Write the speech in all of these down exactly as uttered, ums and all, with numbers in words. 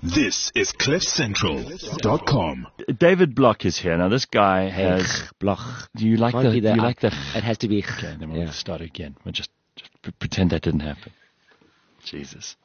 This is cliff central dot com. David Block is here. Now, this guy has... Hey, Block. Do you like Can't the... be Do you the- like the... It has to be. Okay, then we'll Yeah. start again. We'll just, just p- pretend that didn't happen. Jesus.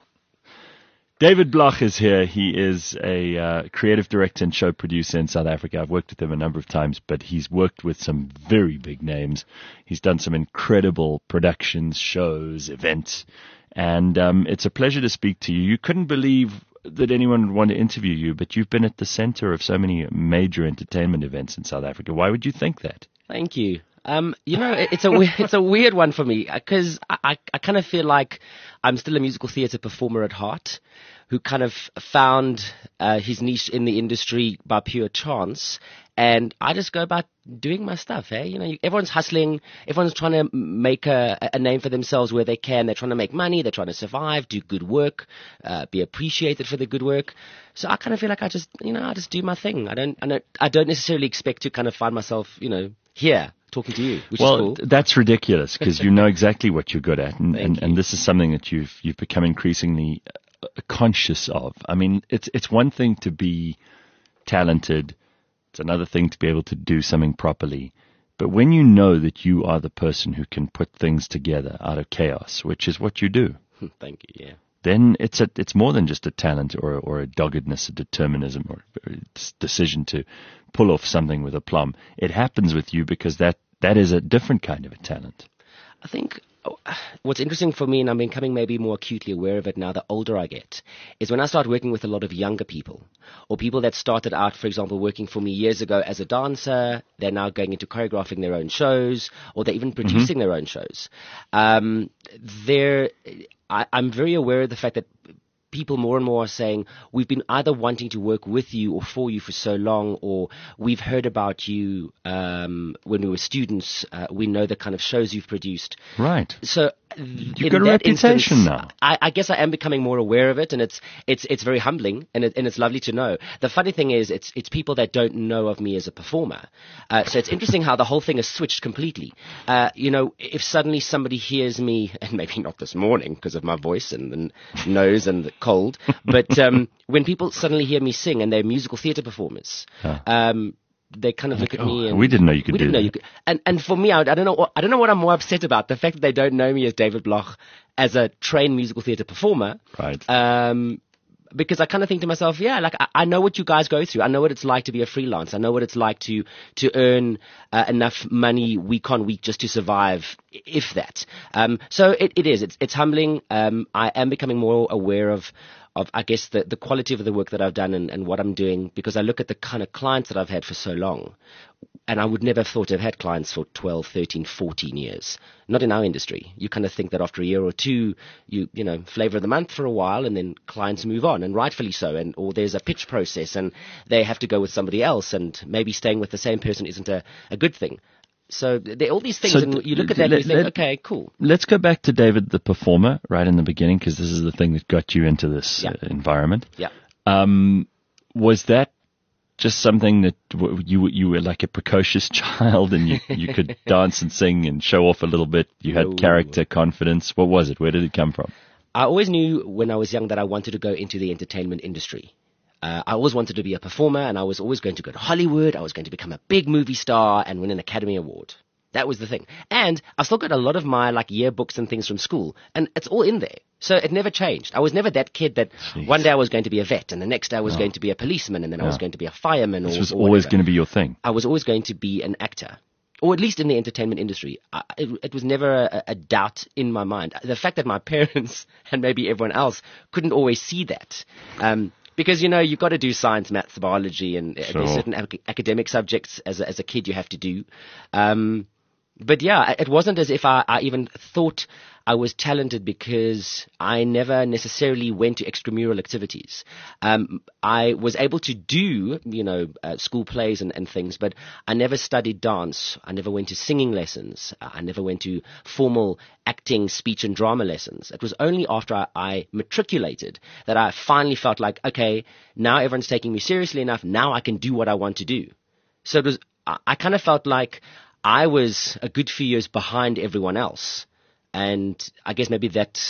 David Block is here. He is a uh, creative director and show producer in South Africa. I've worked with him a number of times, but he's worked with some very big names. He's done some incredible productions, shows, events, and um, it's a pleasure to speak to you. You couldn't believe that anyone would want to interview you, but you've been at the center of so many major entertainment events in South Africa. Why would you think that? Thank you. Um, you know, it, it's a we- it's a weird one for me because I, I, I kind of feel like I'm still a musical theatre performer at heart, who kind of found uh, his niche in the industry by pure chance, and I just go about doing my stuff. Eh? You know, everyone's hustling, everyone's trying to make a, a name for themselves where they can. They're trying to make money, they're trying to survive, do good work, uh, be appreciated for the good work. So I kind of feel like I just, you know, I just do my thing. I don't, I don't, I don't necessarily expect to kind of find myself, you know, here talking to you, which well, is cool. th- that's ridiculous because you know exactly what you're good at, and, Thank and, you. and this is something that you've you've become increasingly uh, conscious of. I mean, it's it's one thing to be talented; it's another thing to be able to do something properly. But when you know that you are the person who can put things together out of chaos, which is what you do, Thank you. Yeah. then it's a it's more than just a talent or or a doggedness, a determinism, or a decision to pull off something with aplomb. It happens with you because that that is a different kind of a talent. I think oh, what's interesting for me, and I'm becoming maybe more acutely aware of it now the older I get, is when I start working with a lot of younger people, or people that started out, for example, working for me years ago as a dancer, they're now going into choreographing their own shows, or they're even producing their own shows. Um, they're, I, I'm very aware of the fact that people more and more are saying, we've been either wanting to work with you or for you for so long, or we've heard about you um, when we were students. Uh, we know the kind of shows you've produced. Right. So You've in got a that reputation instance, now. I, I guess I am becoming more aware of it, and it's it's it's very humbling, and it, and it's lovely to know. The funny thing is, it's it's people that don't know of me as a performer. Uh, so it's interesting how the whole thing has switched completely. Uh, you know, if suddenly somebody hears me, and maybe not this morning because of my voice and the nose and the cold, but um, when people suddenly hear me sing and they're musical theatre performers. Huh. Um, they kind of look at oh, me and we didn't know you could we do didn't know that. you could. And and for me, I, I don't know what I don't know what I'm more upset about, the fact that they don't know me as David Block, as a trained musical theatre performer. Right. Um, because I kind of think to myself, yeah, like I, I know what you guys go through. I know what it's like to be a freelance. I know what it's like to to earn uh, enough money week on week just to survive, i- if that. Um, so it, it is. It's it's humbling. Um, I am becoming more aware of. Of, I guess, the, the quality of the work that I've done and, and what I'm doing, because I look at the kind of clients that I've had for so long, and I would never have thought I've had clients for twelve, thirteen, fourteen years. Not in our industry. You kind of think that after a year or two, you you know, flavor of the month for a while, and then clients move on, and rightfully so, and or there's a pitch process, and they have to go with somebody else, and maybe staying with the same person isn't a, a good thing. So there are all these things, So and d- you look at d- that and you let- think, let- okay, cool. Let's go back to David the performer right in the beginning because this is the thing that got you into this Yeah. uh, environment. Yeah. Um, was that just something that w- you you were like a precocious child and you, you could dance and sing and show off a little bit? You had No. character, confidence. What was it? Where did it come from? I always knew when I was young that I wanted to go into the entertainment industry. Uh, I always wanted to be a performer, and I was always going to go to Hollywood. I was going to become a big movie star and win an Academy Award. That was the thing. And I still got a lot of my like yearbooks and things from school, and it's all in there. So it never changed. I was never that kid that Jeez. one day I was going to be a vet, and the next day I was going to be a policeman, and then I was Yeah. going to be a fireman. This or, was or always whatever. going to be your thing. I was always going to be an actor, or at least in the entertainment industry. I, it, it was never a, a doubt in my mind. The fact that my parents and maybe everyone else couldn't always see that. Um, because, you know, you've got to do science, maths, biology, and uh, Sure. there's certain ac- academic subjects as a, as a kid you have to do. Um, but yeah, it wasn't as if I, I even thought I was talented because I never necessarily went to extramural activities. Um, I was able to do, you know, uh, school plays and, and things, but I never studied dance. I never went to singing lessons. I never went to formal acting, speech, and drama lessons. It was only after I, I matriculated that I finally felt like, okay, now everyone's taking me seriously enough. Now I can do what I want to do. So it was, I, I kind of felt like I was a good few years behind everyone else. And I guess maybe that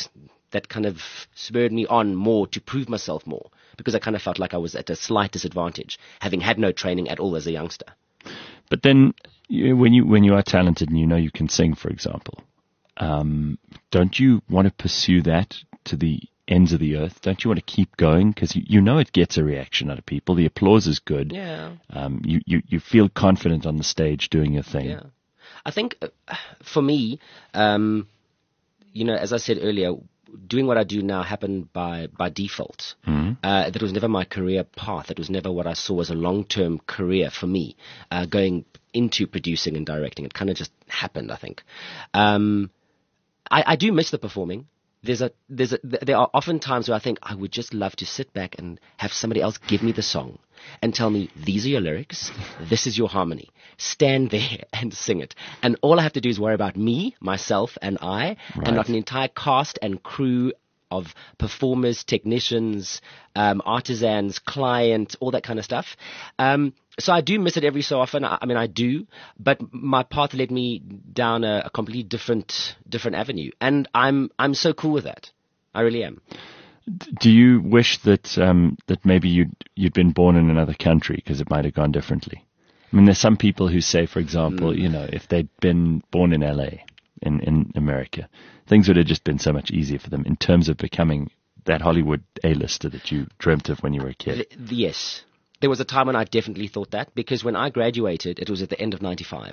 that kind of spurred me on more to prove myself more, because I kind of felt like I was at a slight disadvantage, having had no training at all as a youngster. But then, you, when you when you are talented and you know you can sing, for example, um, don't you want to pursue that to the ends of the earth? Don't you want to keep going? Because you, you know it gets a reaction out of people. The applause is good. Yeah. Um, you, you, you feel confident on the stage doing your thing. Yeah. I think uh, for me, um, you know, as I said earlier, doing what I do now happened by, by default. Mm-hmm. Uh, that was never my career path. That was never what I saw as a long-term career for me, uh, going into producing and directing. It kind of just happened, I think. Um, I, I do miss the performing. There's a, there's a, there are often times where I think I would just love to sit back and have somebody else give me the song and tell me, these are your lyrics, this is your harmony. Stand there and sing it. And all I have to do is worry about me, myself, and I, Right. and not an entire cast and crew of performers, technicians, um, artisans, client, all that kind of stuff. Um, so I do miss it every so often. I, I mean, I do, but my path led me down a, a completely different, different avenue, and I'm, I'm so cool with that. I really am. Do you wish that um, that maybe you'd you'd been born in another country because it might have gone differently? I mean, there's some people who say, for example, Mm. you know, if they'd been born in L A, in, in America, things would have just been so much easier for them in terms of becoming that Hollywood A-lister that you dreamt of when you were a kid. Th- yes. There was a time when I definitely thought that, because when I graduated, it was at the end of ninety-five.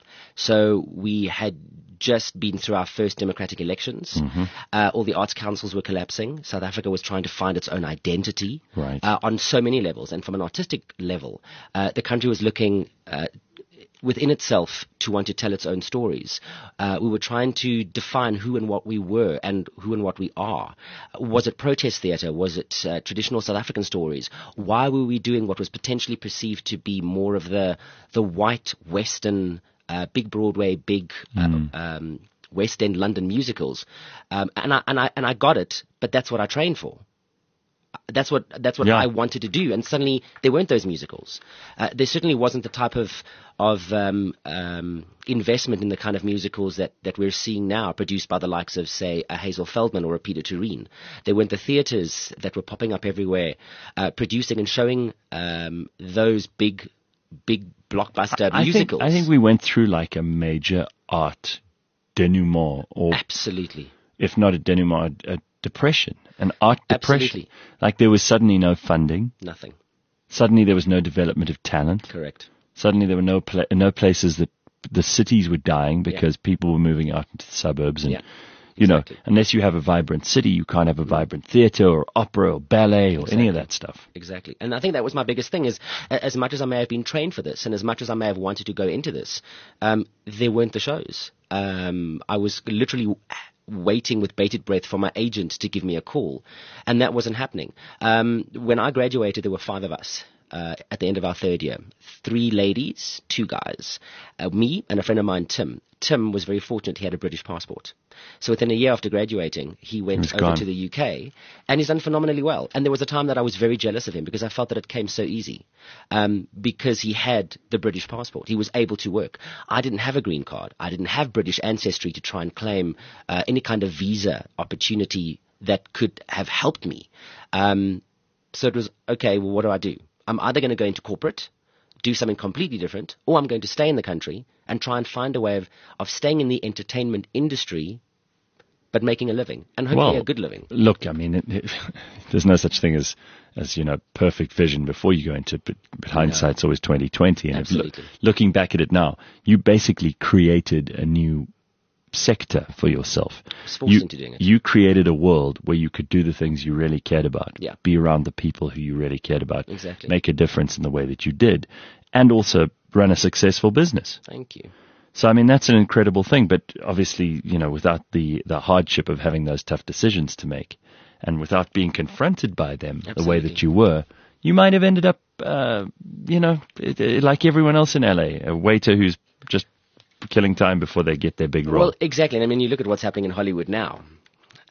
So we had just been through our first democratic elections. Mm-hmm. Uh, all the arts councils were collapsing. South Africa was trying to find its own identity Right. uh, on so many levels. And from an artistic level, uh, the country was looking uh, within itself to want to tell its own stories. Uh, we were trying to define who and what we were and who and what we are. Was it protest theatre? Was it uh, traditional South African stories? Why were we doing what was potentially perceived to be more of the the white Western, uh, big Broadway, big uh, um, West End London musicals? Um, and I and I and I got it, but that's what I trained for. That's what that's what Yeah. I wanted to do, and suddenly there weren't those musicals. Uh, there certainly wasn't the type of of um, um, investment in the kind of musicals that, that we're seeing now, produced by the likes of, say, a Hazel Feldman or a Peter Turine. There weren't the theatres that were popping up everywhere, uh, producing and showing um, those big, big blockbuster I think, musicals. I think we went through like a major art denouement, or Absolutely. if not a denouement, a, a depression, an art depression. Absolutely. Like there was suddenly no funding. Nothing. Suddenly there was no development of talent. Correct. Suddenly there were no pla- no places that the cities were dying because people were moving out into the suburbs. And, Yeah, you exactly. know, unless you have a vibrant city, you can't have a vibrant theater or opera or ballet or any of Exactly. that stuff. Exactly. And I think that was my biggest thing is, a- as much as I may have been trained for this and as much as I may have wanted to go into this, um, there weren't the shows. Um, I was literally waiting with bated breath for my agent to give me a call, and that wasn't happening. Um, when I graduated, there were five of us. Uh, at the end of our third year, three ladies, two guys, uh, me and a friend of mine, Tim. Tim was very fortunate; he had a British passport. So within a year after graduating, he went was over gone. to the U K, and he's done phenomenally well. And there was a time that I was very jealous of him because I felt that it came so easy, um, because he had the British passport. He was able to work. I didn't have a green card. I didn't have British ancestry to try and claim uh, any kind of visa opportunity that could have helped me. Um, so it was, okay, well, what do I do? I'm either going to go into corporate, do something completely different, or I'm going to stay in the country and try and find a way of, of staying in the entertainment industry, but making a living, and hopefully Well, a good living. Look, I mean, it, it, there's no such thing as, as you know, perfect vision before you go into it, but, but hindsight's always twenty twenty. And if loo- Absolutely. looking back at it now, you basically created a new sector for yourself. was forced You, into doing it. you created a world where you could do the things you really cared about, Yeah. be around the people who you really cared about, Exactly. make a difference in the way that you did, and also run a successful business. Thank you. So, I mean, that's an incredible thing, but obviously, you know, without the, the hardship of having those tough decisions to make and without being confronted by them the way Absolutely. that you were, you might have ended up, uh, you know, it, it, like everyone else in L A, a waiter who's just killing time before they get their big role. Well, exactly. And I mean, you look at what's happening in Hollywood now.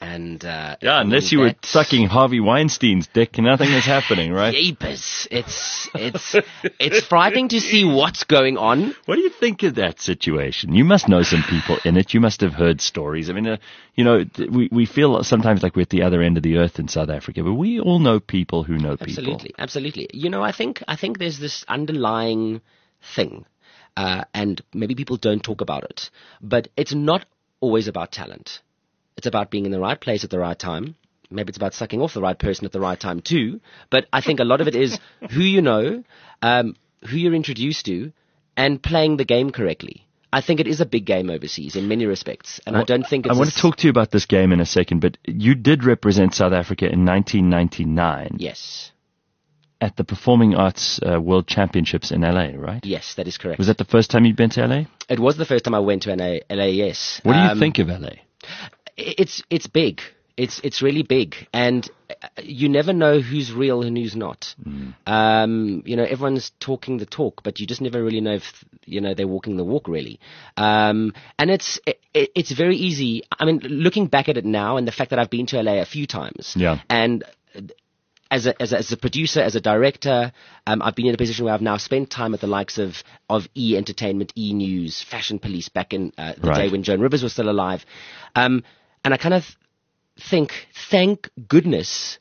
And uh, Yeah, I unless mean, you were that- sucking Harvey Weinstein's dick, nothing is happening, right? Jeepers. It's it's it's frightening to see what's going on. What do you think of that situation? You must know some people in it. You must have heard stories. I mean, uh, you know, th- we, we feel sometimes like we're at the other end of the earth in South Africa, but we all know people who know people. Absolutely, absolutely. You know, I think I think there's this underlying thing, uh, and maybe people don't talk about it, but it's not always about talent. It's about being in the right place at the right time. Maybe it's about sucking off the right person at the right time too. But I think a lot of it is who you know, um, who you're introduced to, and playing the game correctly. I think it is a big game overseas in many respects, and I don't think it's I want a to talk to you about this game in a second, but you did represent South Africa in nineteen ninety-nine Yes, at the Performing Arts uh, World Championships in L A, right? yes, that is correct. Was that the first time you'd been to L A? It was the first time I went to L A. L A yes. What do you Um, think of L A? It's it's big. It's it's really big, and uh, you never know who's real and who's not. Mm. Um, you know, everyone's talking the talk, but you just never really know if you know they're walking the walk, really. Um, and it's it, it's very easy. I mean, looking back at it now, and the fact that I've been to L A a few times, Yeah. and as a, as a, as a producer, as a director, um, I've been in a position where I've now spent time at the likes of, of E! Entertainment, E! News, Fashion Police back in uh, the Right. day when Joan Rivers was still alive. Um, and I kind of think, thank goodness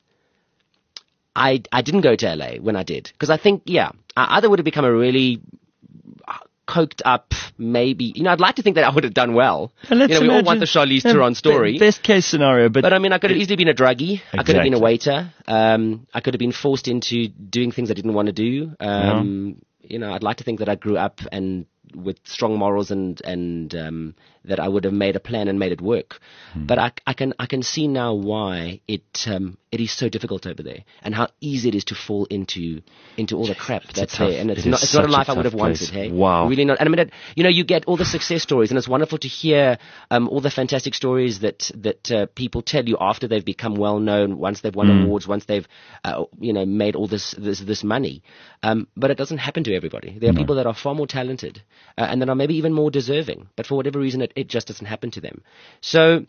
I, I didn't go to L A when I did. Because I think, yeah, I either would have become a really coked up, maybe. You know, I'd like to think that I would have done well. And let's you know, we all imagine- want the Charlize yeah, Theron story. be- Best case scenario, but, But I mean, I could have easily been a druggie. I could have been a Exactly. waiter. Um, I could have been forced into doing things I didn't want to do. Um, You know, I'd like to think that I grew up and with strong morals and and um, that I would have made a plan and made it work. Hmm. But I, I can I can see now why it um, it is so difficult over there and how easy it is to fall into into all the crap a that's tough- there. And it's it not is it's not a such a life I would tough have wanted. place. Hey, Wow. really not. And I mean, it, you know, you get all the success stories, and it's wonderful to hear um, all the fantastic stories that that uh, people tell you after they've become well known, once they've won Mm. awards, once they've uh, you know made all this this, this money. Um, but it doesn't happen to everybody. There are people that are far more talented uh, and that are maybe even more deserving, but for whatever reason, it, it just doesn't happen to them. So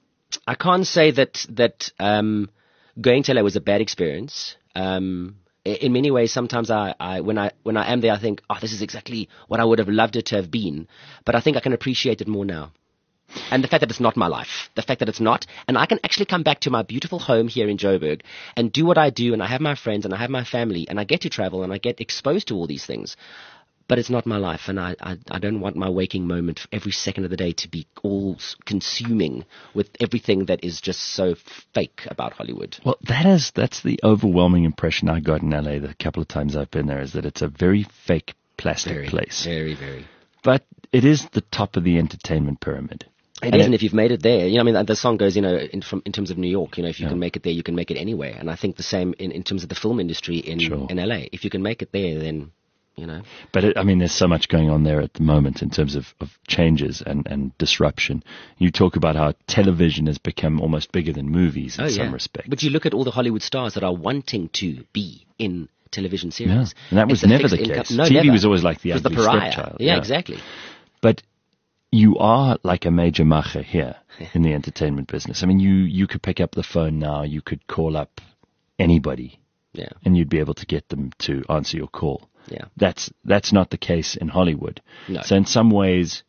I can't say that that um, going to L A was a bad experience. Um, i- in many ways, sometimes I, I when I when I am there, I think, oh, this is exactly what I would have loved it to have been. But I think I can appreciate it more now. And the fact that it's not my life, the fact that it's not, and I can actually come back to my beautiful home here in Joburg and do what I do, and I have my friends and I have my family, and I get to travel and I get exposed to all these things. But it's not my life, and I, I, I don't want my waking moment every second of the day to be all s- consuming with everything that is just so fake about Hollywood. well, that is that's the overwhelming impression I got in L A the couple of times I've been there, is that it's a very fake plastic place. very, very. But it is the top of the entertainment pyramid. It And is, and it- if you've made it there, you know, I mean, the song goes, you know, in, from, in terms of New York, you know, if you Yeah. can make it there, you can make it anywhere. And I think the same in, in terms of the film industry in, Sure. in L A. If you can make it there, then, you know. But it, I mean, there's so much going on there at the moment in terms of, of changes and, and disruption. You talk about how television has become almost bigger than movies in some respects. But you look at all the Hollywood stars that are wanting to be in television series. Yeah, and that was It's a never fixed the income- case. No, T V never. was always like the It was ugly the pariah. stepchild. Yeah, Yeah. exactly. But you are like a major macher here in the entertainment business. I mean, you, you could pick up the phone now, you could call up anybody, Yeah, and you'd be able to get them to answer your call. yeah. That's that's not the case in Hollywood. No. So in some ways,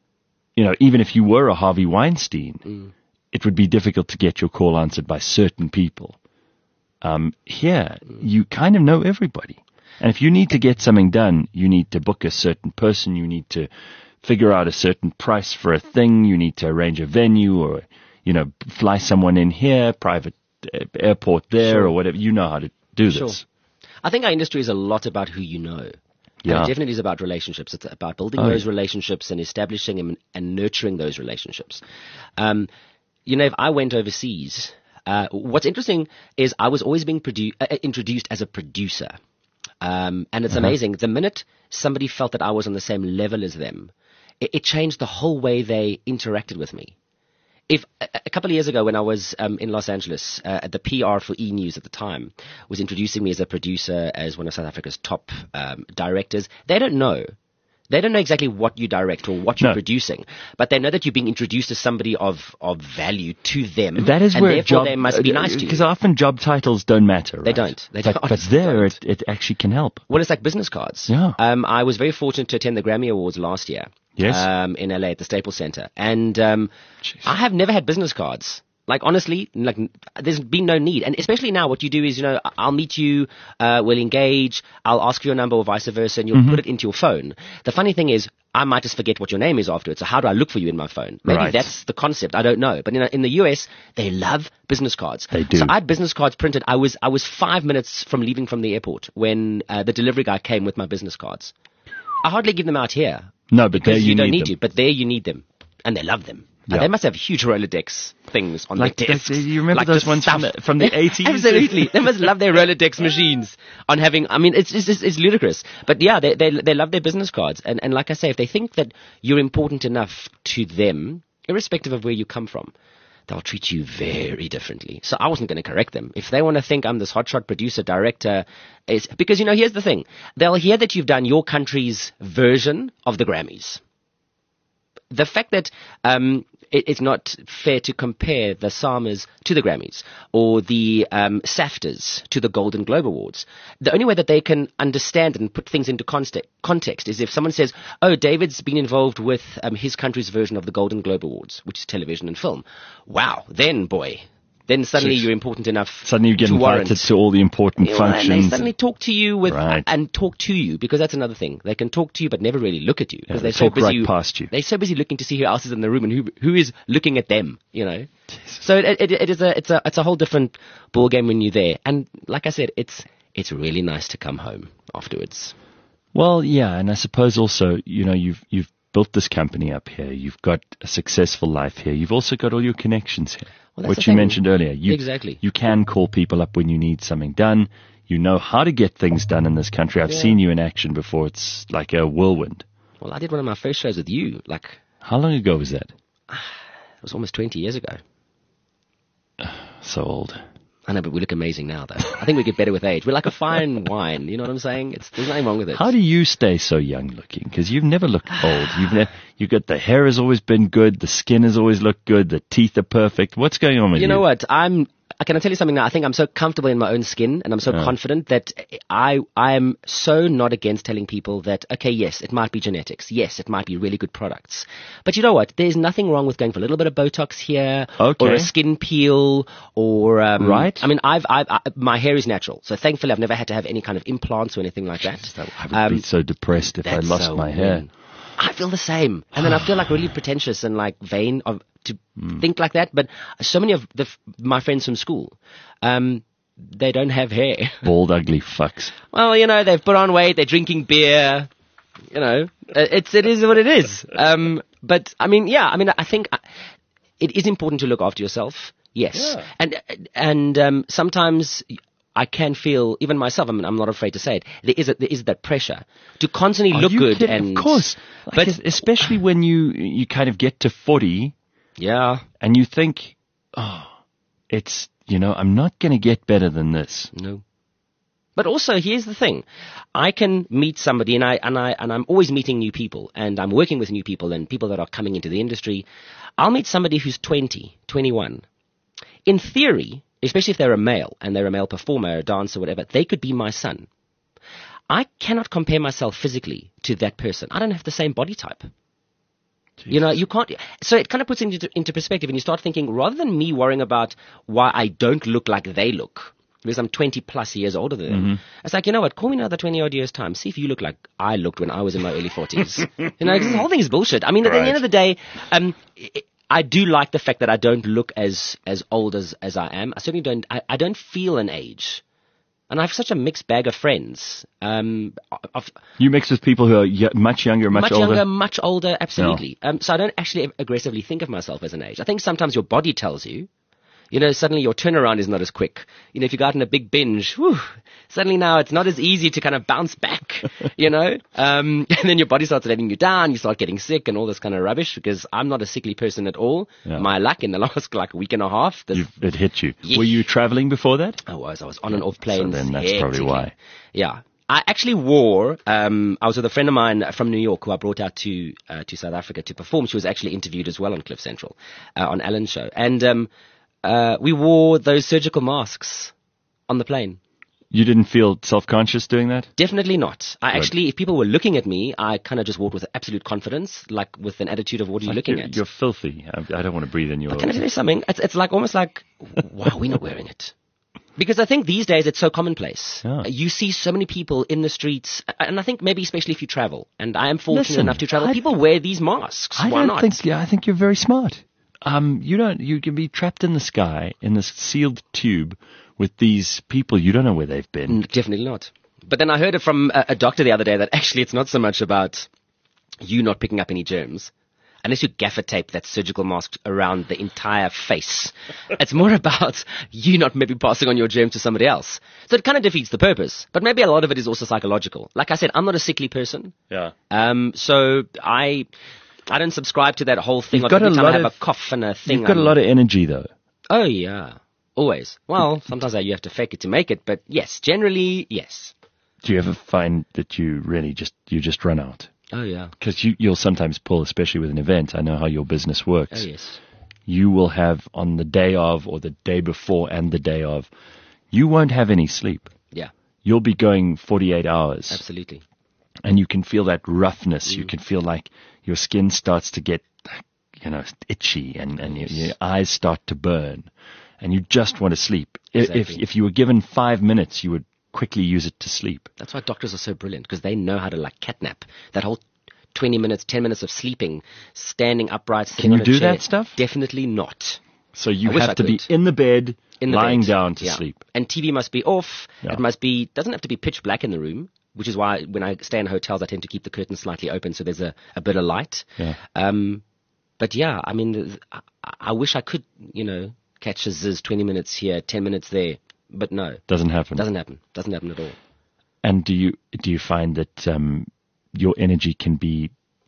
you know, even if you were a Harvey Weinstein, Mm. it would be difficult to get your call answered by certain people. Um, here, Mm. you kind of know everybody. And if you need to get something done, you need to book a certain person, you need to figure out a certain price for a thing, you need to arrange a venue or, you know, fly someone in here, private uh, airport there Sure. or whatever. You know how to do Sure. this. I think our industry is a lot about who you know. Yeah. And it definitely is about relationships. It's about building Oh, those yeah. relationships and establishing and, and nurturing those relationships. Um, you know, if I went overseas, uh, what's interesting is I was always being produ- uh, introduced as a producer. Um, and it's Uh-huh. amazing. The minute somebody felt that I was on the same level as them, it, it changed the whole way they interacted with me. If a, a couple of years ago, when I was um, in Los Angeles, uh, the P R for E! News at the time was introducing me as a producer, as one of South Africa's top um, directors. They don't know They don't know exactly what you direct or what you're No. producing, but they know that you're being introduced as somebody of, of value to them. That is and where therefore job, they must be nice to you. Because often job titles don't matter. They right? don't. They but, don't. but there, it, it actually can help. Well, it's like business cards. Yeah. Um, I was very fortunate to attend the Grammy Awards last year. Yes. Um, in L A at the Staples Center. And um, I have never had business cards. Like, honestly, like, there's been no need. And especially now, what you do is, you know, I'll meet you, uh, we'll engage, I'll ask for your number or vice versa, and you'll Mm-hmm. put it into your phone. The funny thing is, I might just forget what your name is afterwards. So how do I look for you in my phone? Maybe Right. that's the concept. I don't know. But in, in the U S, they love business cards. They do. So I had business cards printed. I was, I was five minutes from leaving from the airport when uh, the delivery guy came with my business cards. I hardly give them out here. No, but there Because you, you, don't need need them. to. But there you need them. And they love them. And Yeah. they must have huge Rolodex things on Like their the- desks. you remember Like those the ones from stuff. the- from the eighties? Absolutely. They must love their Rolodex machines on having, I mean, it's, it's, it's, it's ludicrous. But yeah, they, they, they love their business cards. And, and like I say, if they think that you're important enough to them, irrespective of where you come from, they'll treat you very differently. So I wasn't going to correct them. If they want to think I'm this hotshot producer, director, is because, you know, here's the thing. They'll hear that you've done your country's version of the Grammys. The fact that um, it, it's not fair to compare the SAMAs to the Grammys or the um, SAFTAs to the Golden Globe Awards. The only way that they can understand and put things into context, context is if someone says, oh, David's been involved with um, his country's version of the Golden Globe Awards, which is television and film. Wow, then, boy, then suddenly Jeez. you're important enough Suddenly you get to invited warrant. to all the important You know, and functions. they suddenly talk to you with Right. and talk to you, because that's another thing. They can talk to you but never really look at you Yeah, because they they're so talk busy right past you. They're so busy looking to see who else is in the room and who who is looking at them. You know, so it, it, it is a it's a it's a whole different ball game when you're there. And like I said, it's it's really nice to come home afterwards. Well, yeah, and I suppose also, you know, you've you've built this company up here. You've got a successful life here. You've also got all your connections here, Well, that's which the you thing. mentioned earlier. You, Exactly. You can call people up when you need something done. You know how to get things done in this country. I've Yeah. seen you in action before. It's like a whirlwind. Well, I did one of my first shows with you. Like, How long ago was that? it was almost twenty years ago. So old. I know, but we look amazing now, though. I think we get better with age. We're like a fine wine. You know what I'm saying? It's, there's nothing wrong with it. How do you stay so young looking? Because you've never looked old. You've never. You got the hair has always been good. The skin has always looked good. The teeth are perfect. What's going on with you? You know what? I'm. Can I tell you something now? I think I'm so comfortable in my own skin and I'm so confident that I I am so not against telling people that, okay, yes, it might be genetics. Yes, it might be really good products. But you know what? There's nothing wrong with going for a little bit of Botox here Okay. or a skin peel or... Um, Right. I mean, I've, I've, I, my hair is natural. So thankfully I've never had to have any kind of implants or anything like that. I would Um, be so depressed if I That's lost so my hair. mean. I feel the same. And then I feel like really pretentious and like vain of to Hmm. think like that. But so many of the, my friends from school, um, they don't have hair. Bald, ugly fucks. Well, you know, they've put on weight, they're drinking beer, you know, it's, it is what it is. Um, but I mean, yeah, I mean, I think it is important to look after yourself. Yes. Yeah. And, and, um, sometimes I can feel, even myself, I mean, I'm not afraid to say it, there is, a, there is that pressure to constantly Are look you good. kidding? And, of course. Like, but es- especially when you you kind of get to forty yeah, and you think, oh, it's, you know, I'm not going to get better than this. no. But also, here's the thing. I can meet somebody and I, and I, and I'm always meeting new people and I'm working with new people and people that are coming into the industry. I'll meet somebody who's twenty, twenty-one. In theory, especially if they're a male and they're a male performer, a dancer, whatever, they could be my son. I cannot compare myself physically to that person. I don't have the same body type. You know, you can't. So it kind of puts it into, into perspective, and you start thinking, rather than me worrying about why I don't look like they look, because I'm twenty plus years older than them, it's like, you know what? Call me another twenty odd years time. See if you look like I looked when I was in my early forties. You know, 'cause this whole thing is bullshit. I mean, at Right. the end of the day, um, I- I do like the fact that I don't look as as old as as I am. I certainly don't. I, I don't feel an age. And I have such a mixed bag of friends. Um, of, You mix with people who are y- much younger, much, much older. younger, much older, absolutely. Um, so I don't actually aggressively think of myself as an age. I think sometimes your body tells you. You know, suddenly your turnaround is not as quick. You know, if you got in a big binge, whew, suddenly now it's not as easy to kind of bounce back, you know? Um, and then your body starts letting you down, you start getting sick and all this kind of rubbish, because I'm not a sickly person at all. Yeah. My luck, in the last like week and a half, this, You've, it hit you. Yeah. Were you traveling before that? I was, I was on and off planes. then that's probably hectically. why. Yeah. I actually wore, um, I was with a friend of mine from New York who I brought out to uh, to South Africa to perform. She was actually interviewed as well on Cliff Central, uh, on Alan's show. And um, uh, we wore those surgical masks on the plane. You didn't feel self-conscious doing that? Definitely not. I Good. actually, if people were looking at me, I kind of just walked with absolute confidence, like with an attitude of, what are you Like looking you're, at? You're filthy. I, I don't want to breathe in your... Can I tell you something? It's, it's like almost like, why are we not wearing it? Because I think these days it's so commonplace. Yeah. You see so many people in the streets, and I think maybe especially if you travel, and I am fortunate Listen, enough to travel, I- people wear these masks. I Why don't not? think. Yeah, I think you're very smart. Um, you don't. You can be trapped in the sky in this sealed tube with these people. You don't know where they've been. Mm, Definitely not. But then I heard it from a, a doctor the other day that actually it's not so much about you not picking up any germs. Unless you gaffer tape that surgical mask around the entire face. It's more about you not maybe passing on your germs to somebody else. So it kind of defeats the purpose. But maybe a lot of it is also psychological. Like I said, I'm not a sickly person. Yeah. Um, so I I don't subscribe to that whole thing You've of got every a time lot I have of- a cough and a thing. You've got a I'm- lot of energy, though. Oh, yeah. Always. Well, sometimes you have to fake it to make it. But yes, generally, yes. Do you ever find that you really just you just run out? Oh, yeah. Because you, you'll sometimes pull, especially with an event. I know how your business Oh, works. yes. You will have on the day of or the day before and the day of, you won't have any sleep. Yeah, You'll be going forty-eight hours. absolutely. And you can feel that roughness. Mm. You can feel like your skin starts to get, you know, itchy and, and your, your eyes start to burn. And you just want to sleep. I- If, Exactly. if you were given five minutes, you would quickly use it to sleep. That's why doctors are so brilliant, because they know how to like catnap. That whole twenty minutes, ten minutes of sleeping, standing upright, sitting Can you on a do chair. that stuff? Definitely not. So you I wish have I to be could. in the bed, In the lying bed. down to Yeah. sleep. And T V must be off. Yeah. It must be, doesn't have to be pitch black in the room, which is why when I stay in hotels, I tend to keep the curtains slightly open so there's a, a bit of light. Yeah. Um, but yeah, I mean, th- I, I wish I could, you know, catch a ziz twenty minutes here, ten minutes there. But no, Doesn't happen. doesn't happen. Doesn't happen at all. And do you do you find that um, your energy can be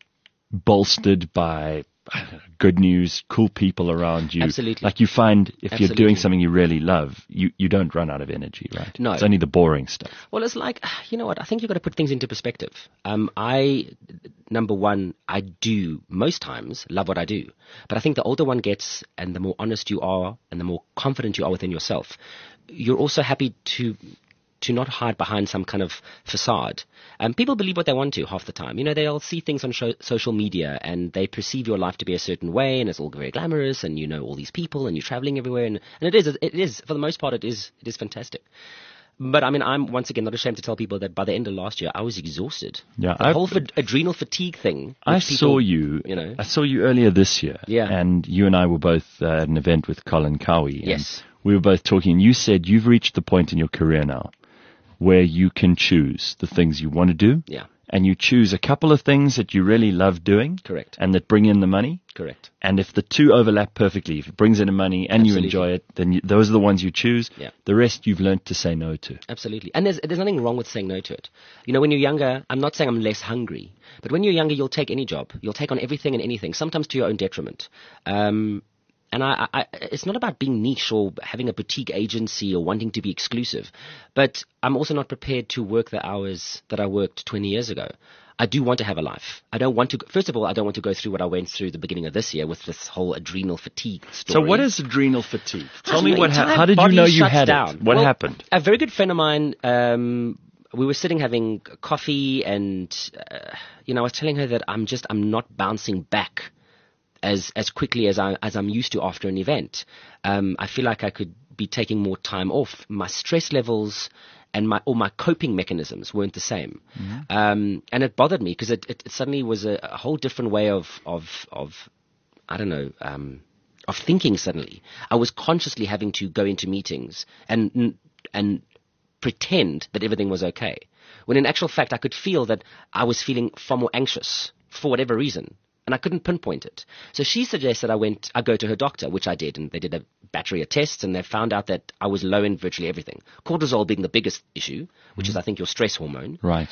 bolstered by I don't know, good news, cool people around you? Absolutely. Like you find if you're Absolutely. doing something you really love, you, you don't run out of energy, right? No. It's only the boring stuff. Well, it's like, you know what, I think you've got to put things into perspective. Um, I, number one, I do, most times, love what I do. But I think the older one gets and the more honest you are and the more confident you are within yourself, you're also happy to to not hide behind some kind of facade. Um, people believe what they want to half the time. You know, they'll see things on sho- social media and they perceive your life to be a certain way and it's all very glamorous and you know all these people and you're traveling everywhere and, and it is, it is, for the most part, it is, it is fantastic. But I mean, I'm once again not ashamed to tell people that by the end of last year, I was exhausted. Yeah, the I've- whole fa- adrenal fatigue thing. I which people, saw you. You know, I saw you earlier this year. Yeah. And you and I were both uh, at an event with Colin Cowie. and Yes. We were both talking. And you said you've reached the point in your career now where you can choose the things you want to do. Yeah. And you choose a couple of things that you really love doing. Correct. And that bring in the money. correct. And if the two overlap perfectly, if it brings in the money and Absolutely. you enjoy it, then you, those are the ones you choose. Yeah. The rest you've learned to say no to. Absolutely. And there's, there's nothing wrong with saying no to it. You know, when you're younger, I'm not saying I'm less hungry, but when you're younger, you'll take any job. You'll take on everything and anything, sometimes to your own detriment. Um, and I, I, it's not about being niche or having a boutique agency or wanting to be exclusive, but I'm also not prepared to work the hours that I worked twenty years ago. I do want to have a life. I don't want to, first of all, I don't want to go through what I went through the beginning of this year with this whole adrenal fatigue story. So what is adrenal fatigue? Tell I me mean, what the happened. entire How did you body know you shuts had down. it? What Well, happened? A very good friend of mine, um, we were sitting having coffee and, uh, you know, I was telling her that I'm just, I'm not bouncing back as, as quickly as I, as I'm used to after an event. Um, I feel like I could be taking more time off. My stress levels and my, all my coping mechanisms weren't the same. Um, and it bothered me because it, it, it suddenly was a, a whole different way of, of, of, I don't know, um, of thinking suddenly. I was consciously having to go into meetings and, and pretend that everything was okay. When in actual fact, I could feel that I was feeling far more anxious for whatever reason. And I couldn't pinpoint it. So she suggested I went, I go to her doctor, which I did. And they did a battery of tests and they found out that I was low in virtually everything. Cortisol being the biggest issue, which is, I think, your stress hormone. Right.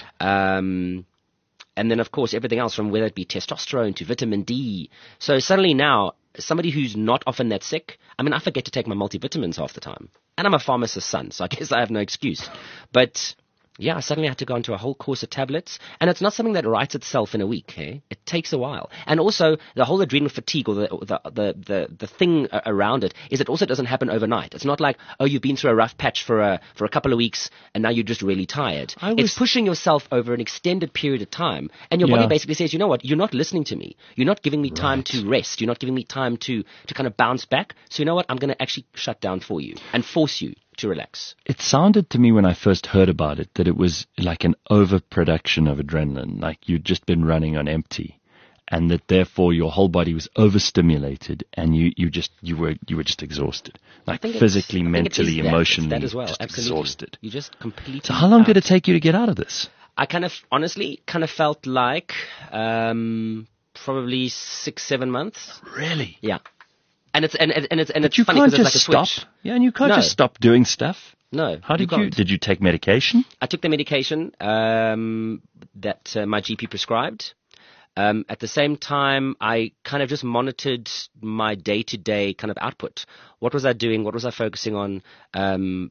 Um, and then, of course, everything else from whether it be testosterone to vitamin D. So suddenly now, somebody who's not often that sick, I mean, I forget to take my multivitamins half the time. And I'm a pharmacist's son, so I guess I have no excuse. But Yeah, I suddenly had to go onto a whole course of tablets, and it's not something that writes itself in a week. Eh? It takes a while, and also the whole adrenal fatigue, or the the the the, the thing around it, is it also doesn't happen overnight. It's not like, oh, you've been through a rough patch for a for a couple of weeks, and now you're just really tired. I was- It's pushing yourself over an extended period of time, and your Yeah. body basically says, you know what, you're not listening to me. You're not giving me time to rest. You're not giving me time to to kind of bounce back. So you know what, I'm going to actually shut down for you and force you to relax. It sounded to me when I first heard about it that it was like an overproduction of adrenaline, like you'd just been running on empty, and that therefore your whole body was overstimulated, and you, you just you were you were just exhausted, like I think it's- physically, I think it is mentally, that. It's emotionally, that as well. just Absolutely. exhausted. You just completely. So how long out. did it take you to get out of this? I kind of, honestly, kind of felt like um, probably six, seven months. Really? Yeah, and it's and, and and it's and But it's you funny can't because just it's like a stop. switch. Yeah, and you can't No. just stop doing stuff. No, How did you? can't. Did you take medication? I took the medication um, that uh, my G P prescribed. Um, at the same time, I kind of just monitored my day-to-day kind of output. What was I doing? What was I focusing on? Um,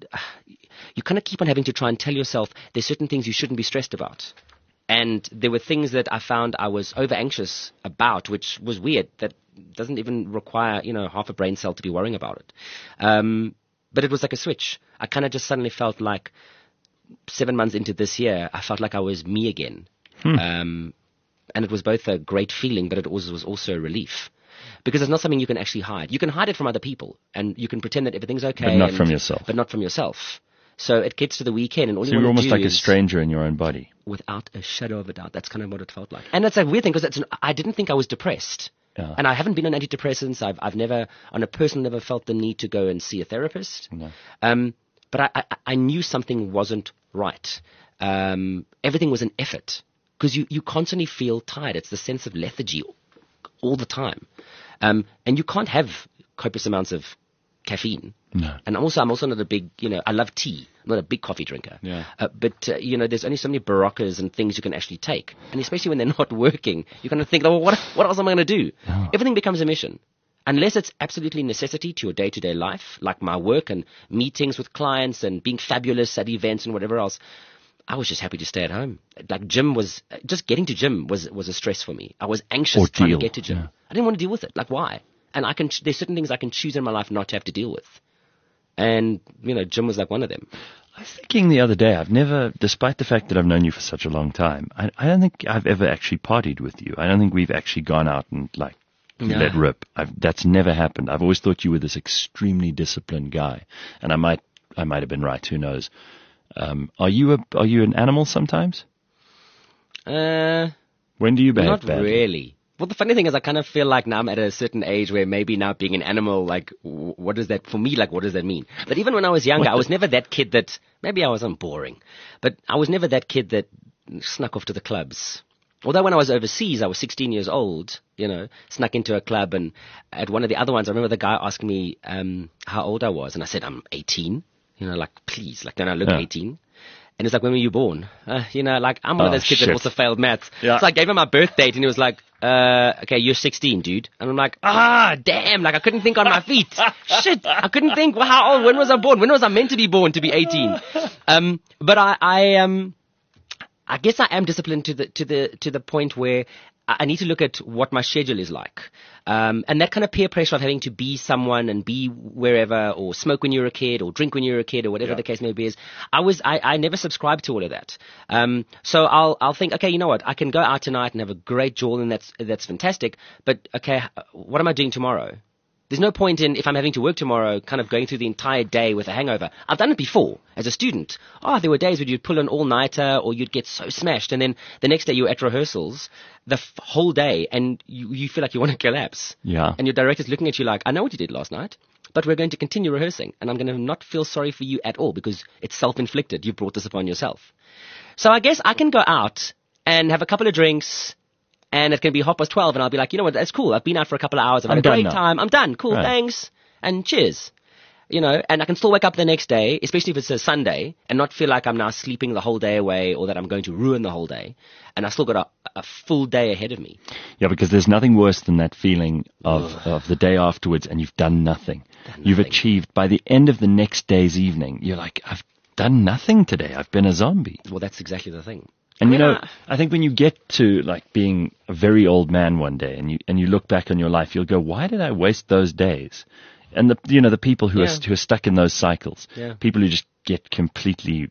you kind of keep on having to try and tell yourself there's certain things you shouldn't be stressed about. And there were things that I found I was over-anxious about, which was weird. That doesn't even require, you know, half a brain cell to be worrying about it. Um, but it was like a switch. I kind of just suddenly felt like seven months into this year, I felt like I was me again. Hmm. Um, and it was both a great feeling, but it was, was also a relief. Because it's not something you can actually hide. You can hide it from other people, and you can pretend that everything's okay. But not and- from yourself. But not from yourself. So it gets to the weekend, and all So you you're want to almost do like a is, stranger in your own body. without a shadow of a doubt, that's kind of what it felt like. And it's a weird thing, because I didn't think I was depressed. Yeah. And I haven't been on antidepressants. I've, I've never, on a personal level, felt the need to go and see a therapist. No. Um, but I, I, I knew something wasn't right. Um, everything was an effort, because you, you constantly feel tired. It's the sense of lethargy all the time. Um, and you can't have copious amounts of caffeine. No. And also, I'm also not a big, you know, I love tea. I'm not a big coffee drinker. Yeah. Uh, but, uh, you know, there's only so many Baroccas and things you can actually take. And especially when they're not working, you kind of think, oh, well, what, what else am I going to do? Yeah. Everything becomes a mission. Unless it's absolutely necessity to your day-to-day life, like my work and meetings with clients and being fabulous at events and whatever else, I was just happy to stay at home. Like gym was, just getting to gym was, was a stress for me. I was anxious Ordeal, trying to get to gym. yeah. I didn't want to deal with it. Like, why? And I can, there's certain things I can choose in my life not to have to deal with. And, you know, gym was like one of them. I was thinking the other day, I've never, despite the fact that I've known you for such a long time, I, I don't think I've ever actually partied with you. I don't think we've actually gone out and, like, No. let rip. I've, that's never happened. I've always thought you were this extremely disciplined guy. And I might, I might have been right. Who knows? Um, are you a, are you an animal sometimes? Uh, When do you behave not badly? really. Well, the funny thing is I kind of feel like now I'm at a certain age where maybe now being an animal, like, w- what does that, for me, like, what does that mean? But even when I was younger, I was never that kid that, maybe I wasn't boring, but I was never that kid that snuck off to the clubs. Although when I was overseas, I was sixteen years old, you know, snuck into a club, and at one of the other ones, I remember the guy asking me um, how old I was, and I said, I'm eighteen. You know, like, please, like, don't I look Yeah. eighteen? And it's like, when were you born? Uh, you know, like, I'm one of Oh, those kids shit. that also failed maths. Yeah. So I gave him my birth date, and he was like, uh, okay, you're sixteen, dude. And I'm like, ah, damn, like, I couldn't think on my feet. Shit, I couldn't think, well, how old, when was I born? When was I meant to be born to be eighteen? Um, but I, I, um, I guess I am disciplined to the to the to the point where I I need to look at what my schedule is like, um, and that kind of peer pressure of having to be someone and be wherever, or smoke when you're a kid, or drink when you're a kid, or whatever Yeah. the case may be. Is I was I, I never subscribed to all of that. Um, so I'll I'll think, okay, you know what, I can go out tonight and have a great jaw, and that's that's fantastic. But okay, what am I doing tomorrow? There's no point in, if I'm having to work tomorrow, kind of going through the entire day with a hangover. I've done it before as a student. Oh, there were days where you'd pull an all-nighter, or you'd get so smashed, and then the next day you're at rehearsals the f- whole day, and you, you feel like you want to collapse. Yeah. And your director's looking at you like, I know what you did last night, but we're going to continue rehearsing, and I'm going to not feel sorry for you at all, because it's self-inflicted. You brought this upon yourself. So I guess I can go out and have a couple of drinks, and it can be half past twelve, and I'll be like, you know what, that's cool. I've been out for a couple of hours. I've I'm had a done great now. time. I'm done. Cool, Right. thanks. And cheers. You know, and I can still wake up the next day, especially if it's a Sunday, and not feel like I'm now sleeping the whole day away, or that I'm going to ruin the whole day. And I still got a, a full day ahead of me. Yeah, because there's nothing worse than that feeling of, of the day afterwards and you've done nothing. You've nothing. achieved, by the end of the next day's evening, you're like, I've done nothing today. I've been a zombie. Well, that's exactly the thing. And you I mean, know, I think when you get to like being a very old man one day, and you and you look back on your life, you'll go, "Why did I waste those days?" And the you know the people who Yeah. are who are stuck in those cycles, Yeah. people who just get completely,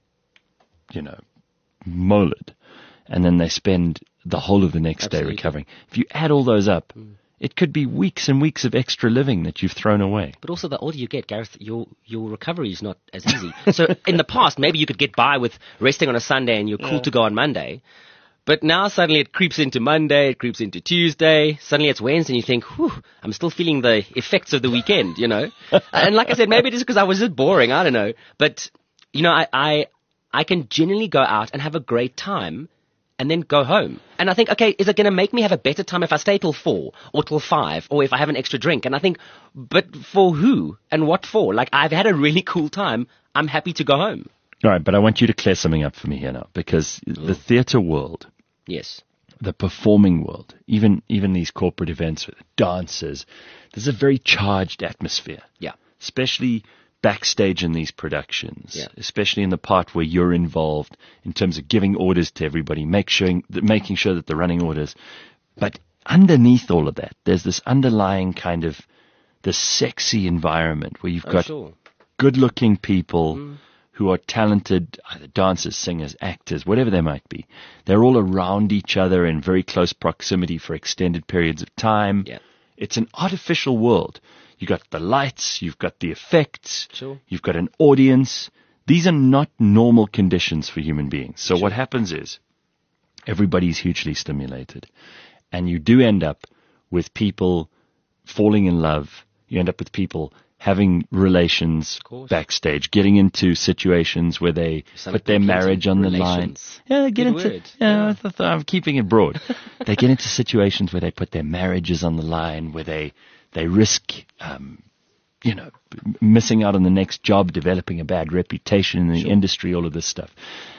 you know, molded, and then they spend the whole of the next Absolutely. day recovering. If you add all those up, Mm. it could be weeks and weeks of extra living that you've thrown away. But also, the older you get, Gareth, your your recovery is not as easy. So in the past, maybe you could get by with resting on a Sunday and you're cool to go on Monday. But now suddenly it creeps into Monday, it creeps into Tuesday, suddenly it's Wednesday and you think, whew, I'm still feeling the effects of the weekend, you know? And like I said, maybe it is because I was just boring, I don't know. But, you know, I, I, I can genuinely go out and have a great time and then go home. And I think, okay, is it going to make me have a better time if I stay till four or till five or if I have an extra drink? And I think, but for who and what for? Like, I've had a really cool time. I'm happy to go home. All right, but I want you to clear something up for me here now, because the theatre world, Yes. the performing world, even even these corporate events with dancers, there's a very charged atmosphere. Yeah. Especially backstage in these productions, Yeah. especially in the part where you're involved in terms of giving orders to everybody, make sure, making sure that they're running orders. But underneath all of that, there's this underlying kind of this sexy environment where you've Oh, got sure. good-looking people who are talented, either dancers, singers, actors, whatever they might be. They're all around each other in very close proximity for extended periods of time. Yeah. It's an artificial world. You've got the lights, you've got the effects, Sure. you've got an audience. These are not normal conditions for human beings. So what happens is everybody's hugely stimulated. And you do end up with people falling in love. You end up with people having relations course. backstage, getting into situations where they Some put their people marriage on the line. relations. Yeah, they get Good into. word. Yeah, Yeah. I th- th- I'm keeping it broad. They get into situations where they put their marriages on the line, where they they risk, um, you know, m- missing out on the next job, developing a bad reputation in the industry, all of this stuff,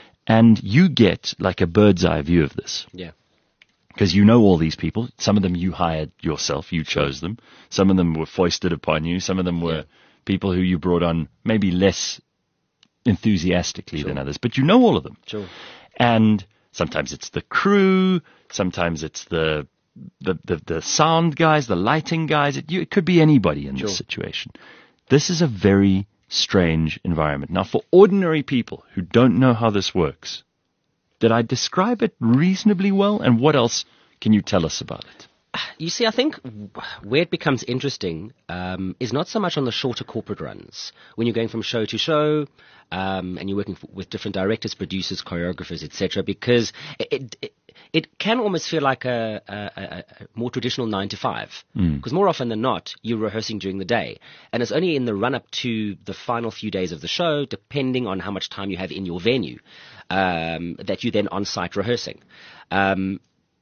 and you get like a bird's eye view of this. Yeah. Because you know all these people. Some of them you hired yourself. You chose them. Some of them were foisted upon you. Some of them were Yeah. people who you brought on maybe less enthusiastically than others. But you know all of them. Sure. And sometimes it's the crew. Sometimes it's the the, the, the sound guys, the lighting guys. It, you, it could be anybody in Sure. this situation. This is a very strange environment. Now, for ordinary people who don't know how this works, did I describe it reasonably well? And what else can you tell us about it? You see, I think where it becomes interesting um, is not so much on the shorter corporate runs, when you're going from show to show um, and you're working f- with different directors, producers, choreographers, et cetera, because it, it, it can almost feel like a, a, a, a more traditional nine to five. Because more often than not, you're rehearsing during the day. And it's only in the run-up to the final few days of the show, depending on how much time you have in your venue, um, that you then on-site rehearsing. Um,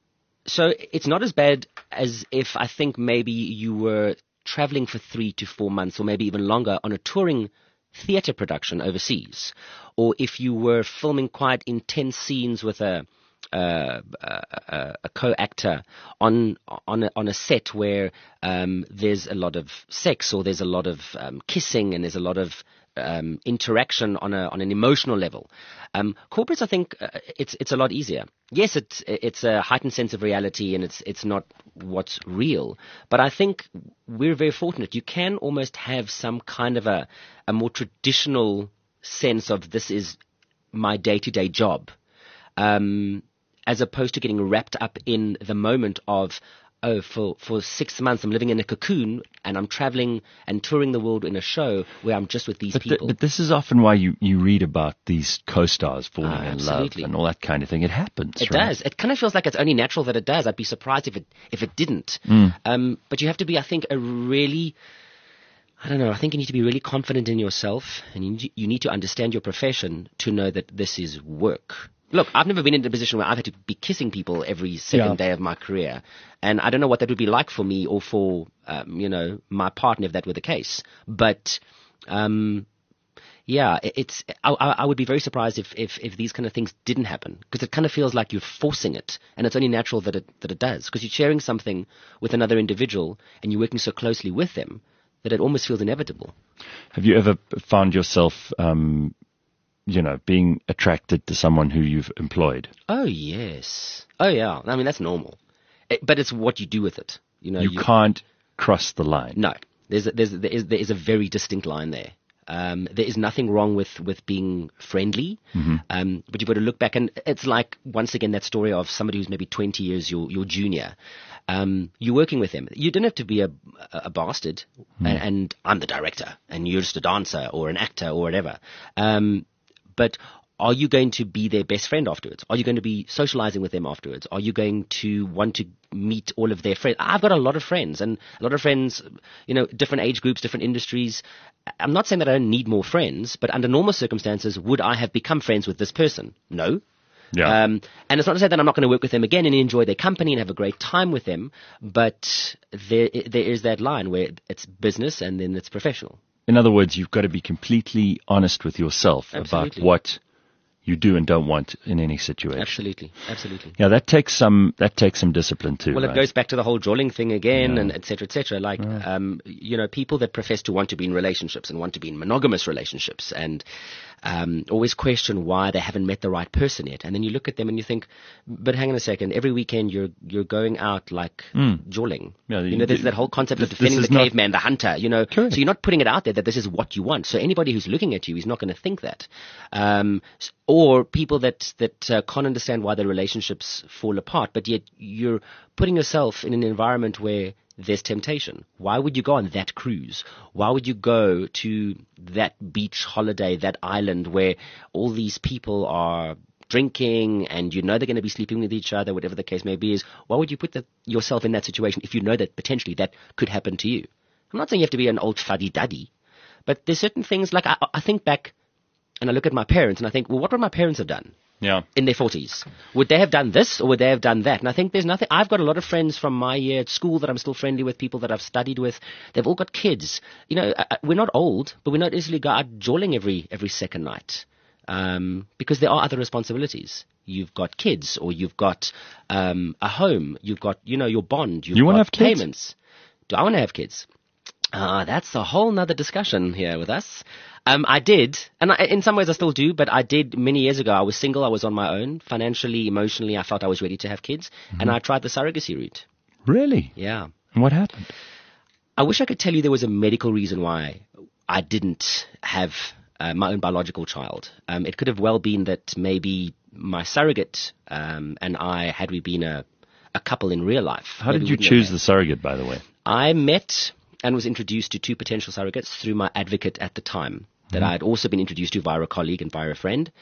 So it's not as bad as if I think maybe you were traveling for three to four months or maybe even longer on a touring theatre production overseas, or if you were filming quite intense scenes with a uh, a, a co-actor on on a, on a set where um, there's a lot of sex or there's a lot of um, kissing and there's a lot of um, interaction on a on an emotional level. Um, corporates, I think, uh, it's it's a lot easier. Yes, it's it's a heightened sense of reality and it's it's not what's real. But I think we're very fortunate. You can almost have some kind of a a more traditional sense of this is my day-to-day job, um, as opposed to getting wrapped up in the moment of, oh, for, for six months I'm living in a cocoon and I'm traveling and touring the world in a show where I'm just with these But, th- people. but this is often why you, you read about these co-stars falling Ah, in absolutely. love and all that kind of thing. It happens, It right? does. It kind of feels like it's only natural that it does. I'd be surprised if it if it didn't. Mm. Um, but you have to be, I think, a really, I don't know, I think you need to be really confident in yourself and you need, you need to understand your profession to know that this is work. Look, I've never been in a position where I've had to be kissing people every second Yeah. day of my career. And I don't know what that would be like for me or for, um, you know, my partner if that were the case. But, um, yeah, it- it's. I, I I would be very surprised if, if, if these kind of things didn't happen, because it kind of feels like you're forcing it, and it's only natural that it that it does, because you're sharing something with another individual and you're working so closely with them that it almost feels inevitable. Have you ever found yourself um, you know, being attracted to someone who you've employed. Oh, yes. Oh, yeah. I mean, that's normal. It, but it's what you do with it. You know, You, you can't cross the line. No, there's a, there's a, there is there is a very distinct line there. Um, there is nothing wrong with, with being friendly, Mm-hmm. um, but you've got to look back, and it's like once again that story of somebody who's maybe twenty years your your junior. Um, you're working with them. You don't have to be a a bastard, Mm. and, and I'm the director, and you're just a dancer or an actor or whatever. Um, but are you going to be their best friend afterwards? Are you going to be socializing with them afterwards? Are you going to want to meet all of their friends? I've got a lot of friends, and a lot of friends, you know, different age groups, different industries. I'm not saying that I don't need more friends, but under normal circumstances, would I have become friends with this person? No. Yeah. Um, and it's not to say that I'm not going to work with them again and enjoy their company and have a great time with them, but there there is that line where it's business and then it's professional. In other words, you've got to be completely honest with yourself Absolutely. about what you do and don't want in any situation. Absolutely, absolutely. Yeah, that takes some that takes some discipline too. Well, right? it goes back to the whole drawing thing again, Yeah. and et cetera, et cetera. Like, um, you know, people that profess to want to be in relationships and want to be in monogamous relationships and um, always question why they haven't met the right person yet. And then you look at them and you think, but hang on a second, every weekend you're you're going out like jawling. Yeah, you you- know, there's you- that whole concept this- of defending this the is not- caveman, the hunter, you know. Correct. So you're not putting it out there that this is what you want. So anybody who's looking at you is not going to think that. Um, s- or people that, that uh, can't understand why their relationships fall apart, but yet you're putting yourself in an environment where there's temptation. Why would you go on that cruise? Why would you go to that beach holiday, that island where all these people are drinking and you know they're going to be sleeping with each other, whatever the case may be? Is why would you put the, yourself in that situation if you know that potentially that could happen to you? I'm not saying you have to be an old fuddy-duddy, but there's certain things, like I, I think back and I look at my parents and I think, well, what would my parents have done Yeah. in their forties? Would they have done this or would they have done that? And I think there's nothing. I've got a lot of friends from my year at school that I'm still friendly with, people that I've studied with. They've all got kids. You know, uh, uh, we're not old, but we're not easily go out jawling every every second night, um, because there are other responsibilities. You've got kids, or you've got um, a home. You've got, you know, your bond. You've You wanna got have kids? payments. Do I want to have kids? Ah, that's a whole nother discussion here with us. Um, I did, and I, in some ways I still do, but I did many years ago. I was single, I was on my own. Financially, emotionally, I felt I was ready to have kids, and I tried the surrogacy route. Really? Yeah. And what happened? I wish I could tell you there was a medical reason why I didn't have uh, my own biological child. Um, it could have well been that maybe my surrogate um, and I, had we been a, a couple in real life. How maybe did you wouldn't have choose had- the surrogate, by the way? I met and was introduced to two potential surrogates through my advocate at the time, that I had also been introduced to via a colleague and via a friend.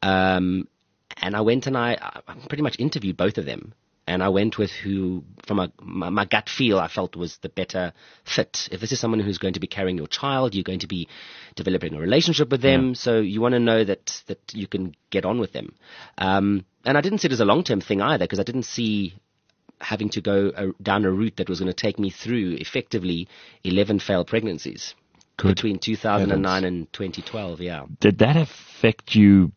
Um, and I went and I, I pretty much interviewed both of them. And I went with who, from a, my, my gut feel, I felt was the better fit. If this is someone who's going to be carrying your child, you're going to be developing a relationship with them, so you want to know that, that you can get on with them. Um, and I didn't see it as a long-term thing either, because I didn't see having to go a, down a route that was going to take me through effectively eleven failed pregnancies Good between two thousand nine heavens. and twenty twelve. Yeah. Did that affect you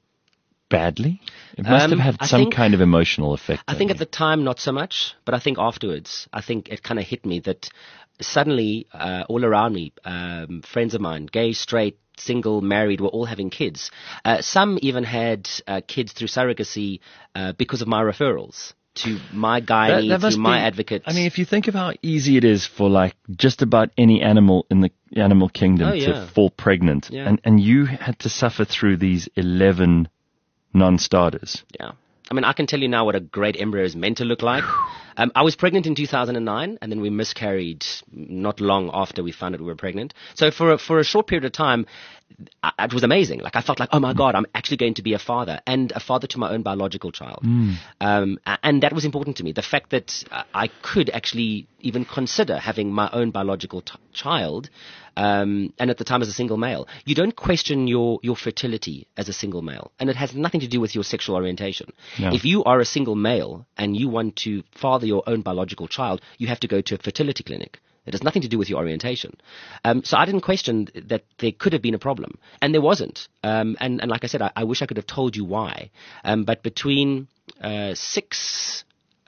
badly? It must Um, have had I some think- kind of emotional effect. I on think you. at the time not so much, but I think afterwards, I think it kind of hit me that suddenly uh, all around me, um, friends of mine, gay, straight, single, married, were all having kids. Uh, some even had uh, kids through surrogacy uh, because of my referrals to my gynae, must to my be- advocate. I mean, if you think of how easy it is for like just about any animal in the animal kingdom Oh, yeah. to fall pregnant, Yeah. and and you had to suffer through these eleven non-starters. Yeah. I mean, I can tell you now what a great embryo is meant to look like. Um, I was pregnant in two thousand nine, and then we miscarried not long after we found out we were pregnant. So for a, for a short period of time, I, it was amazing. Like, I felt like, oh my God, I'm actually going to be a father, and a father to my own biological child. Um, a- and that was important to me. The fact that uh, I could actually even consider having my own biological t- child, um, and at the time as a single male. You don't question your, your fertility as a single male, and it has nothing to do with your sexual orientation. No. If you are a single male and you want to father your own biological child, you have to go to a fertility clinic. It has nothing to do with your orientation. Um, so I didn't question that there could have been a problem, and there wasn't. Um, and, and like I said, I, I wish I could have told you why. Um, but between uh, six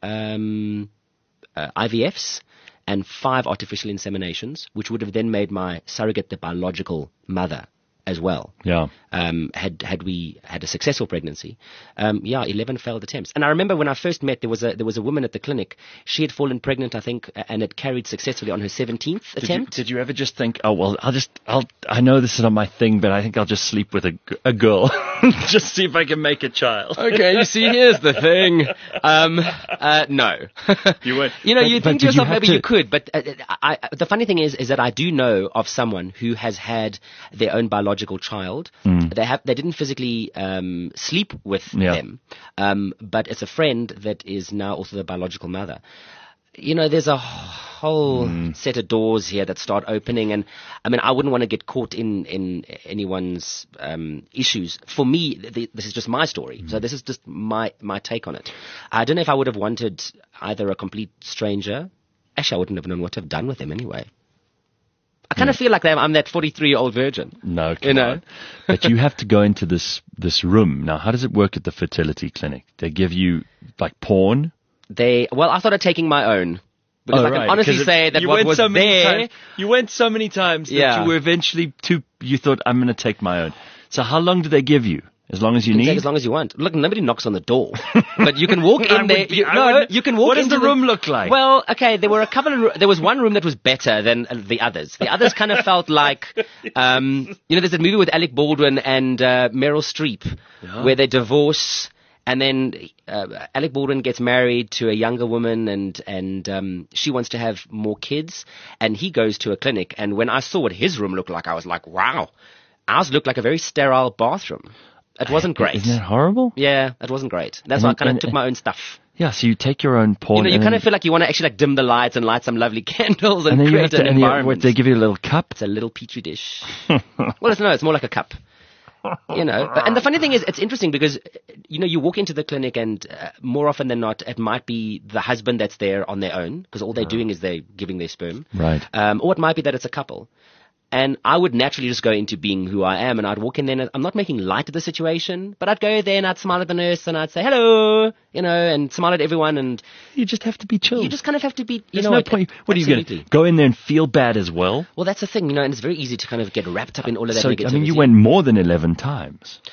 um, uh, I V Fs and five artificial inseminations, which would have then made my surrogate the biological mother as well. Yeah. Um, had had we had a successful pregnancy, um, yeah, eleven failed attempts. And I remember when I first met, there was a there was a woman at the clinic. She had fallen pregnant, I think, and had carried successfully on her seventeenth Did you, attempt. did you ever just think, oh, well, I'll just, I'll, I know this is not my thing, but I think I'll just sleep with a, g- a girl. Just see if I can make a child. Okay, you see, here's the thing. Um, uh, no. You went- You know, but- you but think to did you yourself, have maybe to- you could, but uh, I, I, the funny thing is, is that I do know of someone who has had their own biological child. Mm. They have, they didn't physically um, sleep with Yeah. them, um, but it's a friend that is now also the biological mother. You know, there's a whole Mm. set of doors here that start opening, and I mean, I wouldn't want to get caught in in anyone's um, issues. For me, th- this is just my story, so this is just my my take on it. I don't know if I would have wanted either a complete stranger. Actually, I wouldn't have known what to have done with him anyway. I kind of feel like I'm that forty-three-year-old virgin. No, come You know? on. But you have to go into this this room. Now, how does it work at the fertility clinic? They give you, like, porn? They well, I started taking my own. Because Oh, I can right, honestly because it- say that you what went was so many there. times- you went so many times that Yeah. you were eventually too, you thought, I'm going to take my own. So how long do they give you? As long as you You can need? take as long as you want. Look, nobody knocks on the door, but you can walk I in there. would be- you, I no, would- you can walk. What does into the room look like? Well, okay, there were a couple of. ro- There was one room that was better than uh, the others. The others kind of felt like, um, you know, there's a movie with Alec Baldwin and uh, Meryl Streep where they divorce. And then uh, Alec Baldwin gets married to a younger woman, and and um, she wants to have more kids. And he goes to a clinic. And when I saw what his room looked like, I was like, wow, ours looked like a very sterile bathroom. It wasn't great. Isn't that horrible? Yeah, that wasn't great. That's And why I then- kind of and- took my own stuff. Yeah, so you take your own porn. You know, you and kind then- of feel like you want to actually like dim the lights and light some lovely candles and, and then you have create to, an and you, what, environment. they give you a little cup? It's a little petri dish. Well, it's no, it's more like a cup. You know, but, and the funny thing is, it's interesting because, you know, you walk into the clinic and uh, more often than not, it might be the husband that's there on their own because all they're doing is they're giving their sperm. Right. Um, or it might be that it's a couple. And I would naturally just go into being who I am, and I'd walk in there, and I'm not making light of the situation, but I'd go there and I'd smile at the nurse and I'd say hello, you know, and smile at everyone, and You just have to be chill. you just kind of have to be, you There's know, no it- point. What are you going to absolutely. go in there and feel bad as well? Well, that's the thing, you know, and it's very easy to kind of get wrapped up in all of that So, I negativity. mean, you went more than eleven times.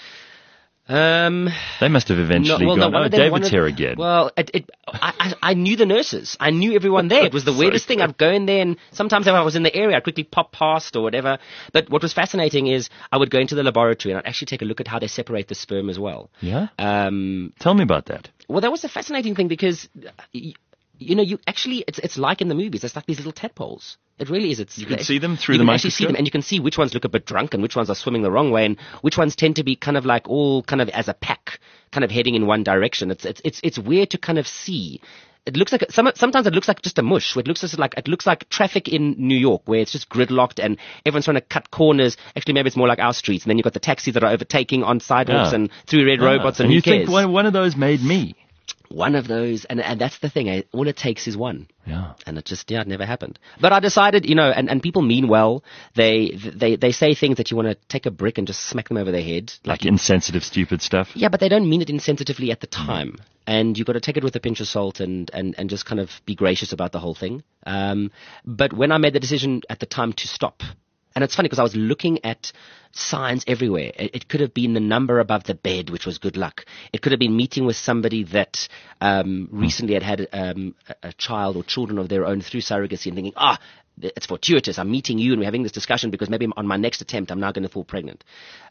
Um, They must have eventually no, well, gone, no, one oh, of them- one David's of- here again. Well, it, it, I, I, I knew the nurses. I knew everyone there. It was the weirdest thing. I'd go in there, and sometimes if I was in the area, I'd quickly pop past or whatever. But what was fascinating is I would go into the laboratory and I'd actually take a look at how they separate the sperm as well. Yeah? Um, Tell me about that. well, that was a fascinating thing because, y- you know, you actually, it's, it's like in the movies. It's like these little tadpoles. It really is. It's, You can see them through you the can actually see microscope? them, and you can see which ones look a bit drunk and which ones are swimming the wrong way, and which ones tend to be kind of like all kind of as a pack, kind of heading in one direction. It's it's it's it's weird to kind of see. It looks like some, sometimes it looks like just a mush. It looks just like it looks like traffic in New York, where it's just gridlocked and everyone's trying to cut corners. Actually, maybe it's more like our streets, and then you've got the taxis that are overtaking on sidewalks Yeah. and three red robots, and, and who you cares? think one, one of those made me. One of those, and and that's the thing. eh, All it takes is one. Yeah. And it just, yeah, it never happened. But I decided, you know, and, and people mean well. They, they, they say things that you want to take a brick and just smack them over their head. Like insensitive, stupid stuff. Yeah, but they don't mean it insensitively at the time. And you've got to take it with a pinch of salt and, and, and just kind of be gracious about the whole thing. Um, but when I made the decision at the time to stop, and it's funny because I was looking at signs everywhere. It, it could have been the number above the bed, which was good luck. It could have been meeting with somebody that um, recently had had um, a, a child or children of their own through surrogacy and thinking, ah, it's fortuitous. I'm meeting you and we're having this discussion because maybe on my next attempt I'm now going to fall pregnant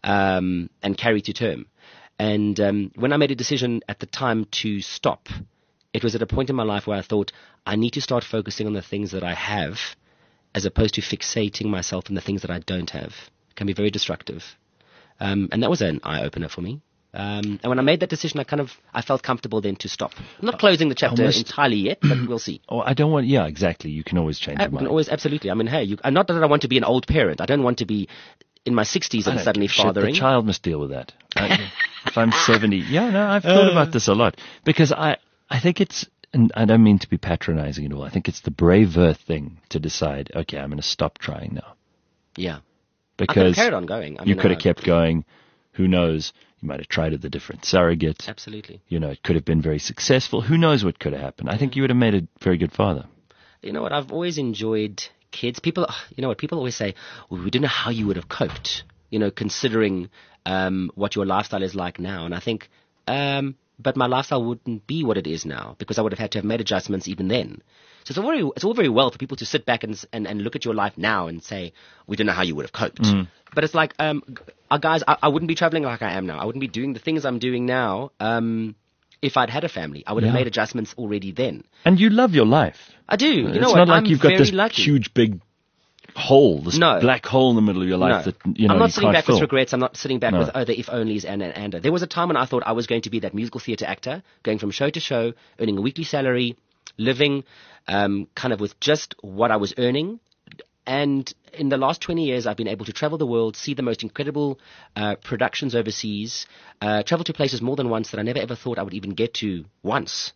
um, and carry to term. And um, when I made a decision at the time to stop, it was at a point in my life where I thought I need to start focusing on the things that I have as opposed to fixating myself on the things that I don't have. It can be very destructive. Um, and that was an eye-opener for me. Um, and when I made that decision, I kind of, I felt comfortable then to stop. I'm not closing the chapter Almost- entirely yet, but we'll see. Oh, I don't want, yeah, exactly. You can always change I your can mind. always, absolutely. I mean, hey, you, not that I want to be an old parent. I don't want to be in my sixties I and don't suddenly give a shit. fathering. The child must deal with that. I, if I'm seventy, yeah, no, I've thought about this a lot because I, I think it's, and I don't mean to be patronizing at all. I think it's the braver thing to decide, okay, I'm going to stop trying now. Yeah. I could have Because carried on going. I you mean, could have I- kept going. Who knows? You might have tried with a different surrogate. Absolutely. You know, it could have been very successful. Who knows what could have happened? I think you would have made a very good father. You know what? I've always enjoyed kids. People, you know what? People always say, well, we don't know how you would have coped. you know, considering um, what your lifestyle is like now. And I think, um, but my lifestyle wouldn't be what it is now because I would have had to have made adjustments even then. So it's all very, it's all very well for people to sit back and, and, and look at your life now and say, we don't know how you would have coped. Mm. But it's like, um, uh, guys, I, I wouldn't be traveling like I am now. I wouldn't be doing the things I'm doing now um, if I'd had a family. I would have Yeah. made adjustments already then. And you love your life. I do. You it's know not what? like I'm you've got very this lucky. huge big hole, this No. black hole in the middle of your life No. that you know I'm not you sitting can't back fill. with regrets. I'm not sitting back No. with, oh, the if-onlys and, and, and. There was a time when I thought I was going to be that musical theatre actor, going from show to show, earning a weekly salary, living um, kind of with just what I was earning. And in the last twenty years, I've been able to travel the world, see the most incredible uh, productions overseas, uh, travel to places more than once that I never ever thought I would even get to once.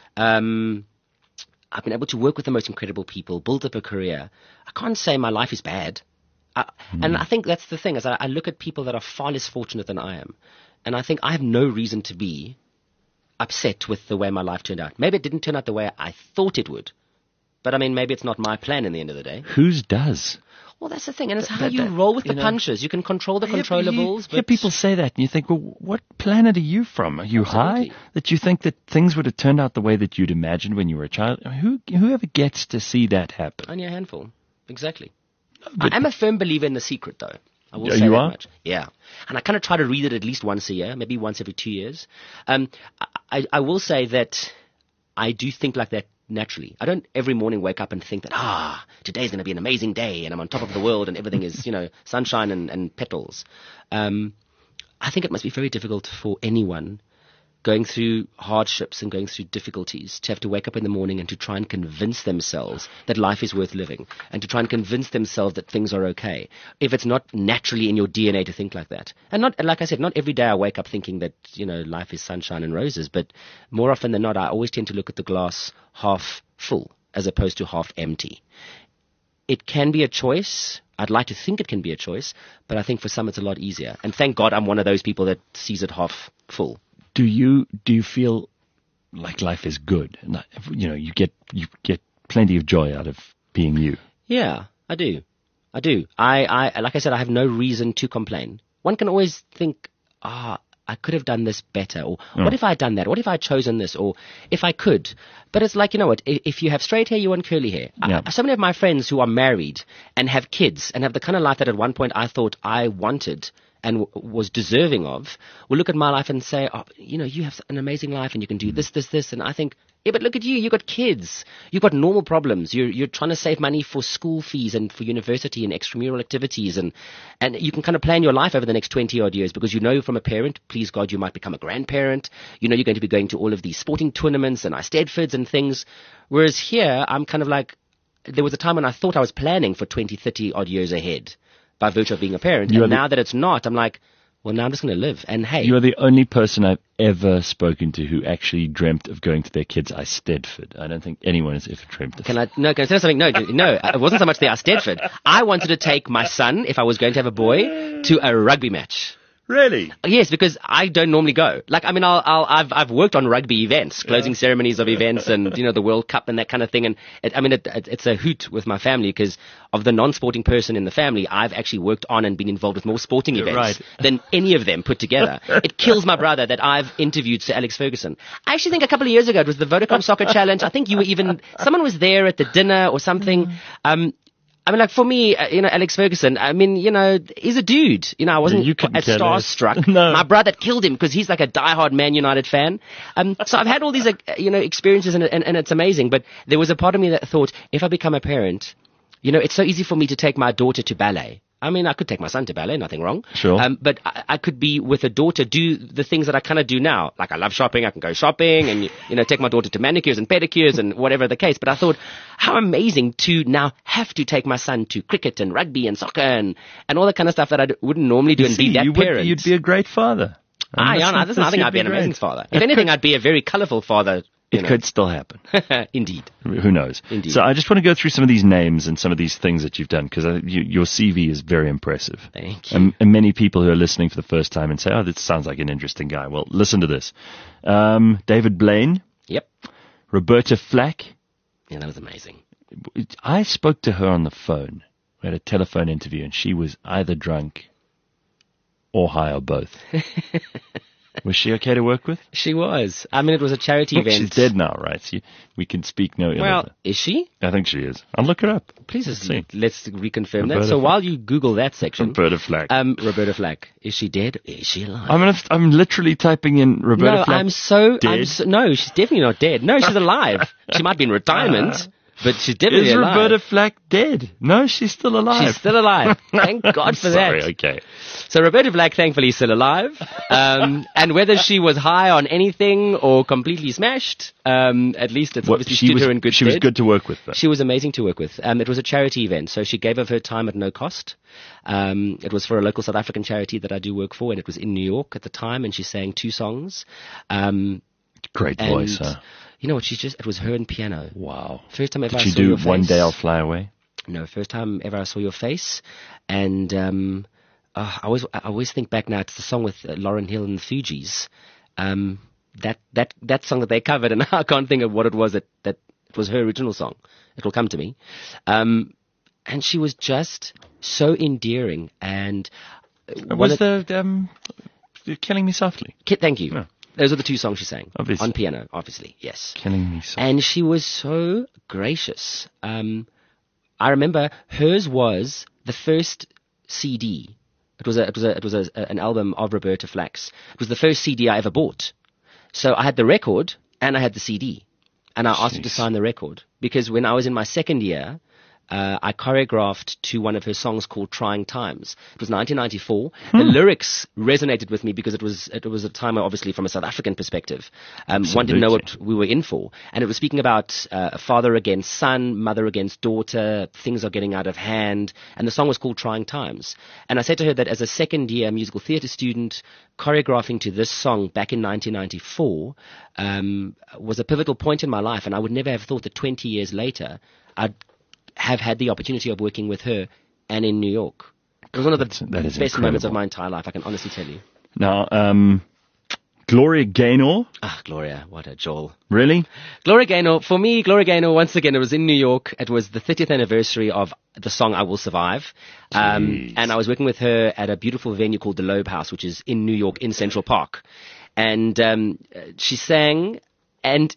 Um, I've been able to work with the most incredible people, build up a career. I can't say my life is bad. I, Mm. And I think that's the thing, is I, I look at people that are far less fortunate than I am. And I think I have no reason to be upset with the way my life turned out. Maybe it didn't turn out the way I thought it would. But I mean, maybe it's not my plan in the end of the day. Whose does? Well, that's the thing. And it's how that- you that- roll with you the know. punches. You can control the Yeah, but controllables. You hear but people say that, and you think, well, what planet are you from? Are you Absolutely. high that you think that things would have turned out the way that you'd imagined when you were a child? I mean, who, whoever gets to see that happen? Only a handful. Exactly. but- I am a firm believer in The Secret, though. I will Yeah, say you that are? much. Yeah. And I kind of try to read it at least once a year, maybe once every two years. Um, I, I, I will say that I do think like that naturally. I don't every morning wake up and think that, ah, today's going to be an amazing day and I'm on top of the world and everything is, you know, sunshine and, and petals. Um, I think it must be very difficult for anyone going through hardships and going through difficulties to have to wake up in the morning and to try and convince themselves that life is worth living and to try and convince themselves that things are okay. If it's not naturally in your D N A to think like that. And not, like I said, not every day I wake up thinking that, you know, life is sunshine and roses, but more often than not, I always tend to look at the glass half full as opposed to half empty. It can be a choice. I'd like to think it can be a choice, but I think for some it's a lot easier. And thank God I'm one of those people that sees it half full. Do you do you feel like life is good? And that, you know, you get you get plenty of joy out of being you. Yeah, I do. I do. I, I, like I said, I have no reason to complain. One can always think, ah, I could have done this better, or what if I had done that? What if I had chosen this, or if I could? But it's like, you know what, if, if you have straight hair, you want curly hair. Yeah. I, so many of my friends who are married and have kids and have the kind of life that at one point I thought I wanted and w- was deserving of, will look at my life and say, oh, you know, you have an amazing life and you can do this, this, this. And I think, yeah, but look at you. You've got kids. You've got normal problems. You're, you're trying to save money for school fees and for university and extramural activities. And, and you can kind of plan your life over the next twenty odd years because you know from a parent, please God, you might become a grandparent. You know, you're going to be going to all of these sporting tournaments and Eisteddfods and things. Whereas here, I'm kind of like, there was a time when I thought I was planning for twenty, thirty odd years ahead by virtue of being a parent. You are And the- now that it's not, I'm like, well, now I'm just going to live. And hey, You are the only person I've ever spoken to who actually dreamt of going to their kids' Eisteddfod. I don't think anyone has ever dreamt of Can I, no, can I say something? No, no, it wasn't so much the Eisteddfod. I wanted to take my son, if I was going to have a boy, to a rugby match. Really? Yes, because I don't normally go. Like, I mean, I'll, I'll, I've, I've worked on rugby events, closing ceremonies of events and, you know, the World Cup and that kind of thing. And it, I mean, it, it, it's a hoot with my family because of the non-sporting person in the family, I've actually worked on and been involved with more sporting events right. than any of them put together. It kills my brother that I've interviewed Sir Alex Ferguson. I actually think a couple of years ago, it was the Vodacom Soccer Challenge. I think you were even, someone was there at the dinner or something. Um, I mean, like, for me, uh, you know, Alex Ferguson, I mean, you know, he's a dude. You know, I wasn't You couldn't as care less. starstruck. No. My brother killed him because he's like a diehard Man United fan. Um, so I've had all these, uh, you know, experiences and, and, and it's amazing. But there was a part of me that thought, if I become a parent, you know, it's so easy for me to take my daughter to ballet. I mean, I could take my son to ballet, nothing wrong. Sure. Um, but I, I could be with a daughter, do the things that I kind of do now. Like, I love shopping, I can go shopping and, you know, take my daughter to manicures and pedicures and whatever the case. But I thought, how amazing to now have to take my son to cricket and rugby and soccer and, and all that kind of stuff that I d- wouldn't normally do and See, be that you would, parent. you'd be a great father. Ah, And yeah, no, that's- there's nothing you'd I'd be an great. amazing father. If anything, I'd be a very colourful father. You It know. could still happen. Indeed. Who knows? Indeed. So I just want to go through some of these names and some of these things that you've done because you, your C V is very impressive. Thank you. And, and many people who are listening for the first time and say, oh, this sounds like an interesting guy. Well, listen to this. Um, David Blaine, Yep. Roberta Flack. Yeah, that was amazing. I spoke to her on the phone. We had a telephone interview and she was either drunk or high or both? Was she okay to work with? She was. I mean, it was a charity Look, event. she's dead now, right? So you, we can speak no ill Well, of her. is she? I think she is. I'll look it up. Please, Let's let's, see. let's reconfirm Roberta that. So Flack. while you Google that section, Roberta Flack. um, Roberta Flack, is she dead? Is she alive? I'm gonna, I'm literally typing in Roberta no, Flack. I'm so, dead. I'm so. No, she's definitely not dead. No, she's alive. She might be in retirement, but she's definitely Is alive. Roberta Flack dead? No, she's still alive. She's still alive. Thank God for Sorry, that. okay. So Roberta Flack, thankfully, is still alive. Um, and whether she was high on anything or completely smashed, um, at least it's What, obviously she stood was, her in good she stead. was good to work with, though. She was amazing to work with. Um, it was a charity event, so she gave of her time at no cost. Um, it was for a local South African charity that I do work for, and it was in New York at the time, and she sang two songs. Um, Great and voice, huh? you know what? She's just, it was her and piano. Wow. First time ever Did I she saw do your One face. Day I'll Fly Away? No, first time ever I saw your face. And um, uh, I always I always think back now. It's the song with uh, Lauryn Hill and the Fugees. Um, that that that song that they covered, and I can't think of what it was that that it was her original song. It will come to me. Um, and she was just so endearing. And uh, one Was of- the um, Killing Me Softly? Ki- thank you. Yeah. Those are the two songs she sang Obviously. on piano. Obviously, yes. Killing Me Softly. And she was so gracious. Um, I remember hers was the first C D. It was a, it was a, it was a, an album of Roberta Flack's. It was the first C D I ever bought. So I had the record and I had the C D, and I asked her to Jeez. sign the record because when I was in my second year, uh, I choreographed to one of her songs called "Trying Times." It was nineteen ninety-four. The lyrics resonated with me because it was it was a time, obviously, from a South African perspective. Um, one didn't know what we were in for, and it was speaking about uh, father against son, mother against daughter. Things are getting out of hand, and the song was called "Trying Times." And I said to her that as a second year musical theatre student, choreographing to this song back in nineteen ninety-four um, was a pivotal point in my life, and I would never have thought that twenty years later I'd have had the opportunity of working with her and in New York. It was one of the That's- that is best moments of incredible. my entire life, I can honestly tell you. Now, um, Gloria Gaynor, Ah, Gloria, what a jewel. really? Gloria Gaynor, for me, Gloria Gaynor, once again, it was in New York. It was the thirtieth anniversary of the song I Will Survive. Um, Jeez. and I was working with her at a beautiful venue called the Loeb House, which is in New York, in Central Park. And um, she sang, and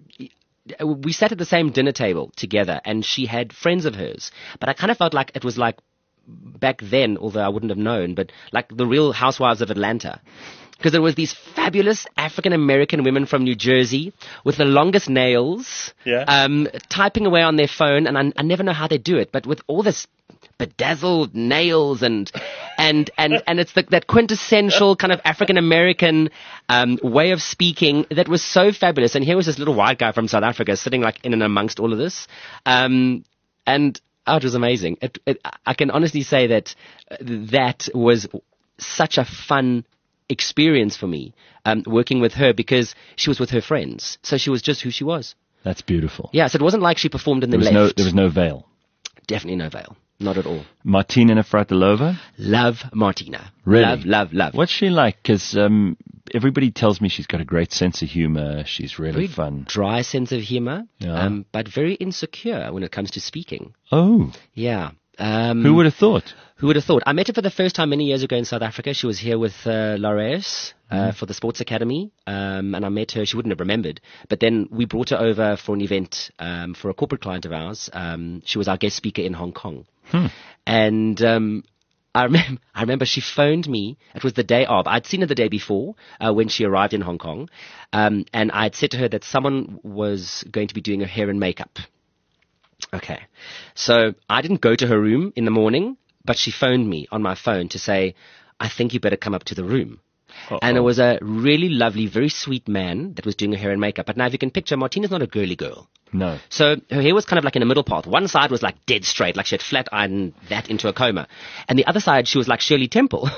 we sat at the same dinner table together, and she had friends of hers. But I kind of felt like it was like back then, although I wouldn't have known, but like the Real Housewives of Atlanta. Because there was these fabulous African-American women from New Jersey with the longest nails, Yeah. um, typing away on their phone, and I, I never know how they do it, but with all this bedazzled nails and and and and it's the, that quintessential kind of African-American um, way of speaking that was so fabulous. And here was this little white guy from South Africa sitting like in and amongst all of this, um, and oh, it was amazing. It, it, I can honestly say that uh, that was such a fun experience for me, um, working with her, because she was with her friends. So she was just who she was. That's beautiful. Yeah, so it wasn't like she performed and There then was left. no, there was no veil. Definitely no veil. Not at all. Martina Navratilova, Love Martina. Really? Love, love, love. what's she like? Because um, everybody tells me she's got a great sense of humor. She's really Very fun. dry sense of humor, Yeah. um, but very insecure when it comes to speaking. Oh, Yeah. Um, who would have thought? Who would have thought? I met her for the first time many years ago in South Africa. She was here with uh, Laureus uh, for the Sports Academy, um, and I met her. She wouldn't have remembered, but then we brought her over for an event um, for a corporate client of ours. Um, she was our guest speaker in Hong Kong, and um, I remember, I remember she phoned me. It was the day of. I'd seen her the day before uh, when she arrived in Hong Kong, um, and I had said to her that someone was going to be doing her hair and makeup. Okay. So I didn't go to her room in the morning, but she phoned me on my phone to say, I think you better come up to the room. Uh-oh. And it was a really lovely, very sweet man that was doing her hair and makeup. But now if you can picture, Martina's not a girly girl. No. So her hair was kind of like in a middle path. One side was like dead straight, like she had flat ironed that into a coma. And the other side, she was like Shirley Temple.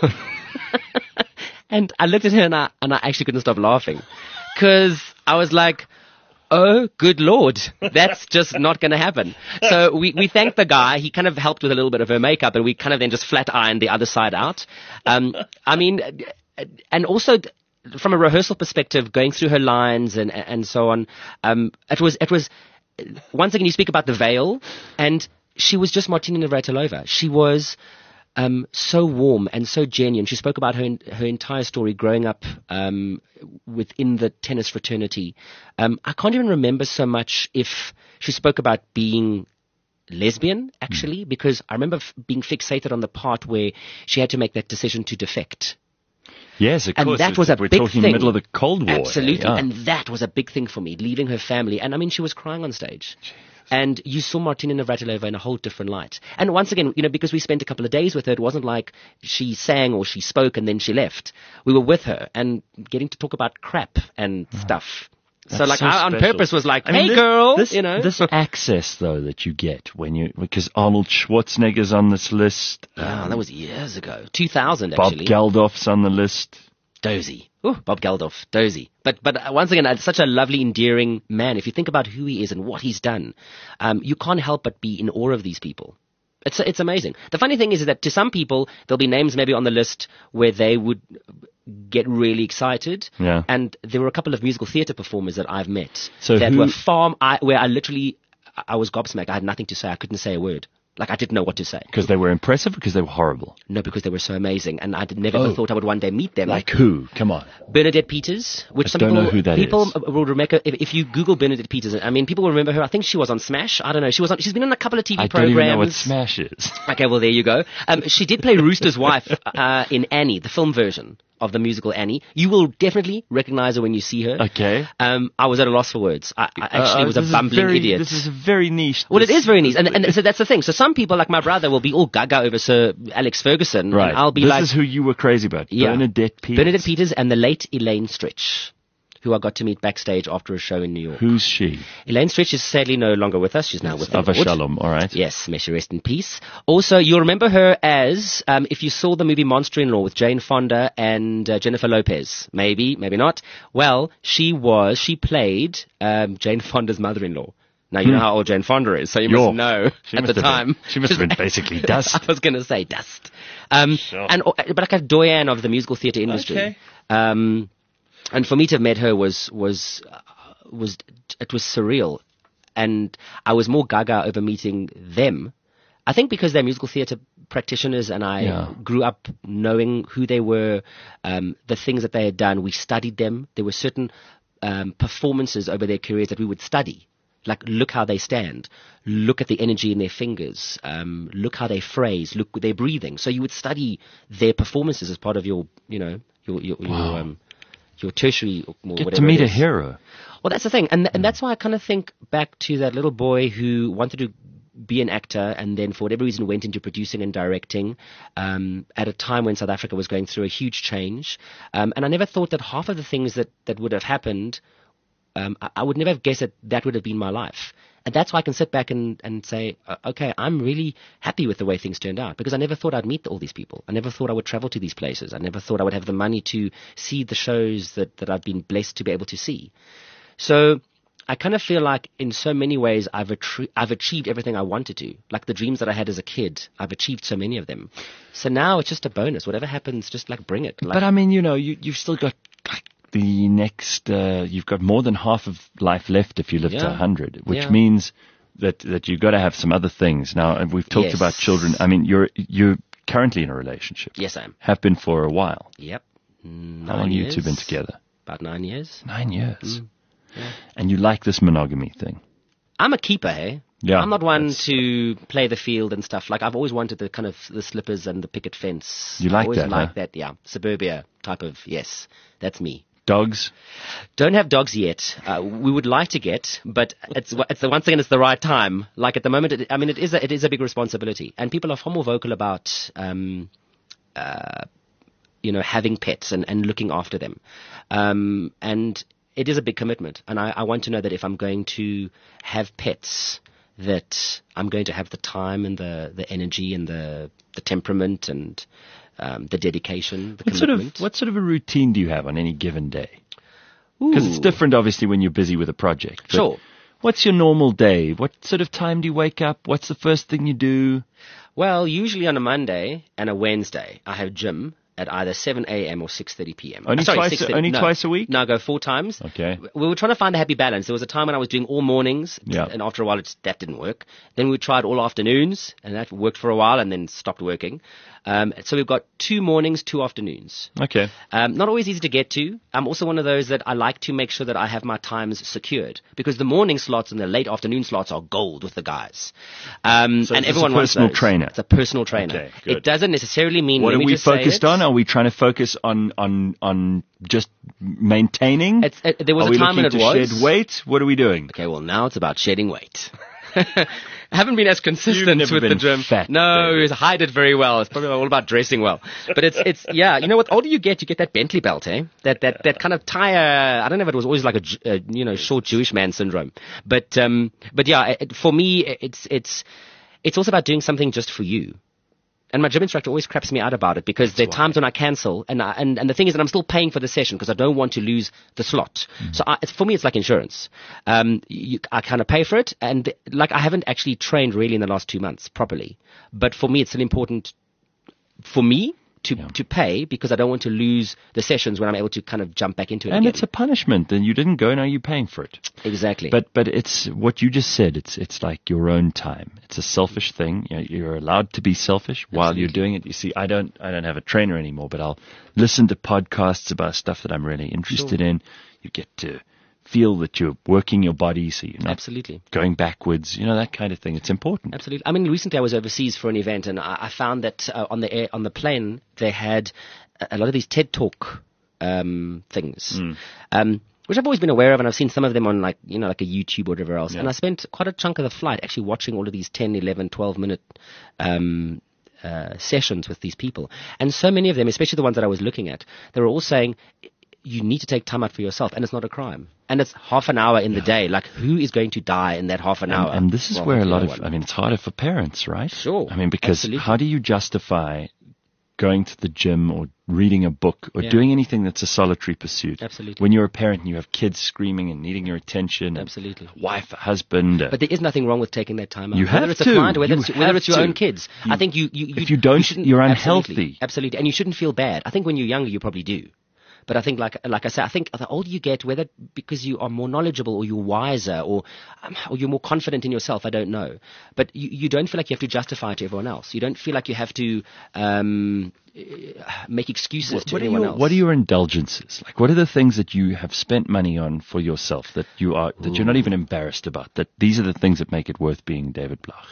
And I looked at her and I, and I actually couldn't stop laughing. Because I was like, oh, good Lord, that's just not going to happen. So we, we thanked the guy. He kind of helped with a little bit of her makeup, and we kind of then just flat ironed the other side out. Um, I mean, and also from a rehearsal perspective, going through her lines and and so on, um, it was it was once again you speak about the veil, and she was just Martina Navratilova. She was um, so warm and so genuine. She spoke about her her entire story growing up um, within the tennis fraternity. Um, I can't even remember so much if she spoke about being lesbian, actually, mm. because I remember f- being fixated on the part where she had to make that decision to defect. Yes, of and course. that was a We're big talking thing. middle of the Cold War. Absolutely, yeah. and that was a big thing for me, leaving her family. And I mean, she was crying on stage. Jesus. And you saw Martina Navratilova in a whole different light. And once again, you know, because we spent a couple of days with her, it wasn't like she sang or she spoke and then she left. We were with her and getting to talk about crap and oh. stuff. That's so, like, so I on special. purpose was like, I mean, hey, this, girl, this, you know. This access, though, that you get when you, because Arnold Schwarzenegger's on this list. Yeah, um, that was years ago. two thousand, Bob actually. Bob Geldof's on the list. Dozy. Ooh, Bob Geldof, dozy. But but once again, such a lovely, endearing man. If you think about who he is and what he's done, um, you can't help but be in awe of these people. It's it's amazing. The funny thing is that to some people, there'll be names maybe on the list where they would get really excited. Yeah. And there were a couple of musical theatre performers that I've met so that who, were far, I, where I literally, I was gobsmacked. I had nothing to say. I couldn't say a word. Like, I didn't know what to say. Because they were impressive or because they were horrible? No, because they were so amazing. And I did, never oh. ever thought I would one day meet them. Like who? Come on. Bernadette Peters. Which I some don't people, know who that people is. will remember, if, if you Google Bernadette Peters, I mean, people will remember her. I think she was on Smash. I don't know. She was on, she's been on a couple of T V I programs. I don't even know what Smash is. Okay, well, there you go. Um, she did play Rooster's wife uh, in Annie, the film version of the musical Annie. You will definitely recognize her when you see her. Okay. Um, I was at a loss for words. I, I actually uh, was a bumbling very, idiot. This is very niche. Well, this, it is very niche. And, and so that's the thing. So some people, like my brother, will be all gaga over Sir Alex Ferguson. Right. And I'll be this like... This is who you were crazy about. Yeah. Bernadette Peters. Bernadette Peters and the late Elaine Stritch, who I got to meet backstage after a show in New York. Who's she? Elaine Stritch is sadly no longer with us. She's now with Ava the Lord. Shalom, all right. Yes, may she rest in peace. Also, you'll remember her as, um, if you saw the movie Monster-in-Law with Jane Fonda and uh, Jennifer Lopez. Maybe, maybe not. Well, she was, she played um, Jane Fonda's mother-in-law. Now, you hmm. know how old Jane Fonda is, so you York. must know she at must the time. Been, she must have been basically dust. I was going to say dust. Um, sure. and, but like a doyen of the musical theatre industry. Okay. Um, And for me to have met her was was uh, was it was surreal, and I was more gaga over meeting them. I think because they're musical theatre practitioners, and I yeah. grew up knowing who they were, um, the things that they had done. We studied them. There were certain um, performances over their careers that we would study. Like, look how they stand. Look at the energy in their fingers. Um, look how they phrase. Look at their breathing. So you would study their performances as part of your, you know, your your, wow. your um. your tertiary or Get whatever to meet it a is. hero. Well, that's the thing. And th- and that's why I kind of think back to that little boy who wanted to be an actor and then for whatever reason went into producing and directing um, at a time when South Africa was going through a huge change. Um, and I never thought that half of the things that, that would have happened, um, I, I would never have guessed that that would have been my life. And that's why I can sit back and, and say, uh, okay, I'm really happy with the way things turned out because I never thought I'd meet all these people. I never thought I would travel to these places. I never thought I would have the money to see the shows that, that I've been blessed to be able to see. So I kind of feel like in so many ways I've, attri- I've achieved everything I wanted to. Like the dreams that I had as a kid, I've achieved so many of them. So now it's just a bonus. Whatever happens, just like bring it. Like, but I mean, you know, you, you've still got like the next, uh, you've got more than half of life left if you live yeah. to one hundred, which yeah. means that, that you've got to have some other things. Now, and we've talked yes. about children. I mean, you're you're currently in a relationship. Yes, I am. Have been for a while. Yep. Nine How long years. have you two been together? About nine years. Nine years. Mm. Yeah. And you like this monogamy thing? I'm a keeper, hey? Yeah. I'm not one to play the field and stuff. Like, I've always wanted the kind of the slippers and the picket fence. You like I always that, like huh? that, yeah. Suburbia type of, yes. That's me. Dogs? Don't have dogs yet. Uh, we would like to get, but it's it's the once again it's the right time. Like at the moment, it, I mean, it is a, it is a big responsibility, and people are far more vocal about, um, uh, you know, having pets and, and looking after them, um, and it is a big commitment. And I, I want to know that if I'm going to have pets, that I'm going to have the time and the, the energy and the the temperament and Um, the dedication, the what sort commitment. of what sort of a routine do you have on any given day? Because it's different, obviously, when you're busy with a project. But sure. What's your normal day? What sort of time do you wake up? What's the first thing you do? Well, usually on a Monday and a Wednesday, I have gym, at either seven a.m. or six thirty p.m. Only Uh, sorry, twice- six thirty only no, twice a week? No, I go four times. Okay. We were trying to find a happy balance. There was a time when I was doing all mornings, Yeah. and after a while it, that didn't work. Then we tried all afternoons, and that worked for a while and then stopped working. Um, so we've got two mornings, two afternoons. Okay. Um, not always easy to get to. I'm also one of those that I like to make sure that I have my times secured, because the morning slots and the late afternoon slots are gold with the guys. Um, So and is this a everyone wants personal those. trainer? It's a personal trainer. Okay, good. It doesn't necessarily mean. What let are me we just say focused it. on? Are we trying to focus on on on just maintaining? It's, it, there was are a we time when it looking to was. shed weight? What are we doing? Okay, well now it's about shedding weight. I haven't been as consistent You've never with the been gym. fat, no, David. I hide it very well. It's probably all about dressing well. But it's it's yeah. You know what? Older you get, you get that Bentley belt, eh? That that that kind of tire. I don't know if it was always like a, Ju- uh you know short Jewish man syndrome. But um but yeah, it, for me, it's it's it's also about doing something just for you. And my gym instructor always craps me out about it, because there are times when I cancel, and, I, and and the thing is that I'm still paying for the session because I don't want to lose the slot. Mm. So I, it's, for me, it's like insurance. Um, you, I kind of pay for it, and like I haven't actually trained really in the last two months properly. But for me, it's still important for me to Yeah. to pay, because I don't want to lose the sessions when I'm able to kind of jump back into it And again. it's a punishment. And you didn't go, now you're paying for it. exactly. But but it's what you just said. It's it's like your own time. It's a selfish thing. You know, you're allowed to be selfish while you're doing it. You see, I don't I don't have a trainer anymore, but I'll listen to podcasts about stuff that I'm really interested in. You get to feel that you're working your body, so you're not Absolutely. going backwards. You know, that kind of thing. It's important. Absolutely. I mean, recently I was overseas for an event, and I, I found that uh, on the air, on the plane they had a, a lot of these TED Talk um, things, um, which I've always been aware of, and I've seen some of them on like you know like a YouTube or whatever else. Yeah. And I spent quite a chunk of the flight actually watching all of these ten, eleven, twelve minute um, uh, sessions with these people, and so many of them, especially the ones that I was looking at, they were all saying, you need to take time out for yourself, and it's not a crime. And it's half an hour in the day. Like, who is going to die in that half an And, hour? and this is Well, where a hopefully lot no of, one. I mean, it's harder for parents, right? Sure, I mean, because absolutely. how do you justify going to the gym or reading a book or Yeah. doing anything that's a solitary pursuit? Absolutely. When you're a parent and you have kids screaming and needing your attention, and Absolutely. wife, husband. uh, But there is nothing wrong with taking that time out. You whether have it's to. a client, whether You it's whether have it's your to. own kids. You- I think you, you, you if you don't, shouldn't- you're absolutely, unhealthy. Absolutely, and you shouldn't feel bad. I think when you're younger, you probably do. But I think, like like I said, I think the older you get, whether because you are more knowledgeable or you're wiser or um, or you're more confident in yourself, I don't know. But you, you don't feel like you have to justify it to everyone else. You don't feel like you have to um, make excuses what, to what are anyone your, else. what are your indulgences? Like, what are the things that you have spent money on for yourself that you are that you're not even embarrassed about? That these are the things that make it worth being David Blach.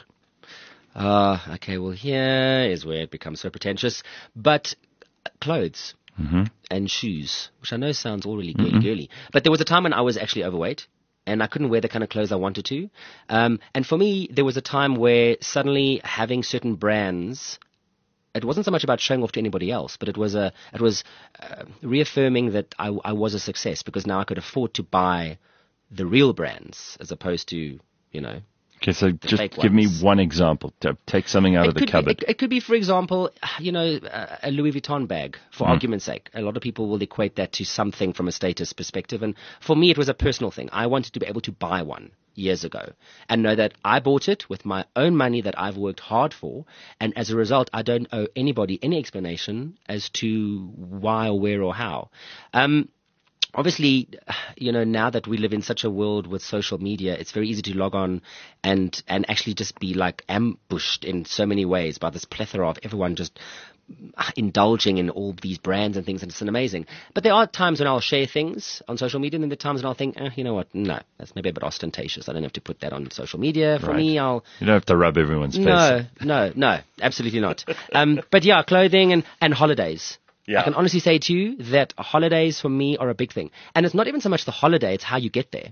Uh, okay, well, here is where it becomes so pretentious. But uh, clothes Mm-hmm. and shoes, which I know sounds all really girly girly. But there was a time when I was actually overweight and I couldn't wear the kind of clothes I wanted to. Um, and for me, there was a time where suddenly having certain brands, it wasn't so much about showing off to anybody else, but it was a, it was uh, reaffirming that I, I was a success because now I could afford to buy the real brands as opposed to, you know, Okay, so just fake give me ones. one example. To take something out It of the could cupboard. Be, it, it could be, for example, you know, uh, a Louis Vuitton bag, for Mm. argument's sake. A lot of people will equate that to something from a status perspective. And for me, it was a personal thing. I wanted to be able to buy one years ago and know that I bought it with my own money that I've worked hard for. And as a result, I don't owe anybody any explanation as to why or where or how. Um, Obviously, you know, now that we live in such a world with social media, it's very easy to log on and, and actually just be like ambushed in so many ways by this plethora of everyone just indulging in all these brands and things, and it's amazing. But there are times when I'll share things on social media, and then there are times when I'll think, eh, you know what, no, that's maybe a bit ostentatious. I don't have to put that on social media. For Right. me, I'll You don't have to rub everyone's face. no, no, no, absolutely not. Um, but yeah, clothing and, and holidays. Yeah. I can honestly say to you that holidays for me are a big thing. And it's not even so much the holiday, it's how you get there.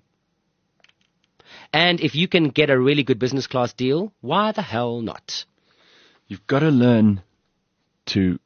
And if you can get a really good business class deal, why the hell not? You've got to learn to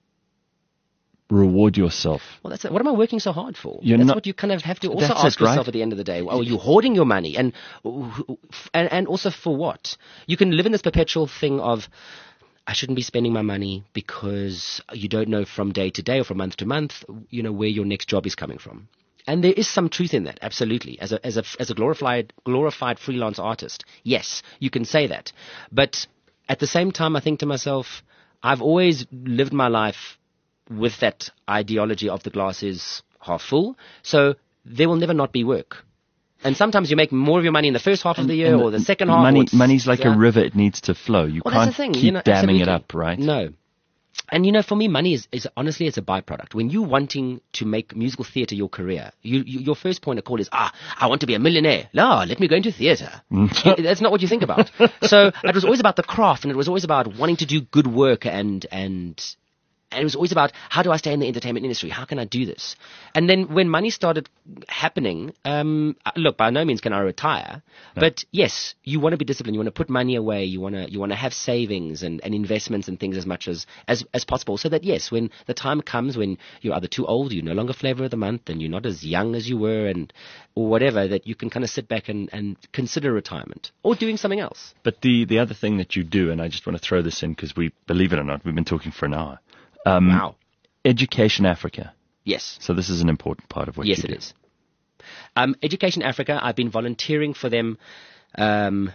reward yourself. Well, that's it. What am I working so hard for? You're that's not- what you kind of have to also That's ask it, right? yourself at the end of the day. Oh, are you hoarding your money? And, and, and also for what? You can live in this perpetual thing of, I shouldn't be spending my money because you don't know from day to day or from month to month, you know, where your next job is coming from. And there is some truth in that, absolutely. As a, as a, as a glorified, glorified freelance artist, yes, you can say that. But at the same time, I think to myself, I've always lived my life with that ideology of the glass is half full. So there will never not be work. And sometimes you make more of your money in the first half of the year And or the second half. Money, or it's- money's like yeah. a river; it needs to flow. You Well, can't that's the thing, keep you know, damming it absolutely. up, right? No. And you know, for me, money is, is honestly, it's a byproduct. When you wanting to make musical theatre your career, you, you, your first point of call is, ah, I want to be a millionaire. No, let me go into theatre. That's not what you think about. So it was always about the craft, and it was always about wanting to do good work, and and and it was always about, how do I stay in the entertainment industry? How can I do this? And then when money started happening, um, look, by no means can I retire, no. But yes, you want to be disciplined. You want to put money away. You want to you want to have savings and, and investments and things as much as, as, as possible, so that yes, when the time comes when you're either too old, you're no longer flavor of the month, and you're not as young as you were, and or whatever, that you can kind of sit back and, and consider retirement or doing something else. But the, the other thing that you do, and I just want to throw this in because we, believe it or not, we've been talking for an hour. Um, wow. Education Africa. Yes. So this is an important part of what yes, you do. Yes, it is. Um, Education Africa, I've been volunteering for them, um,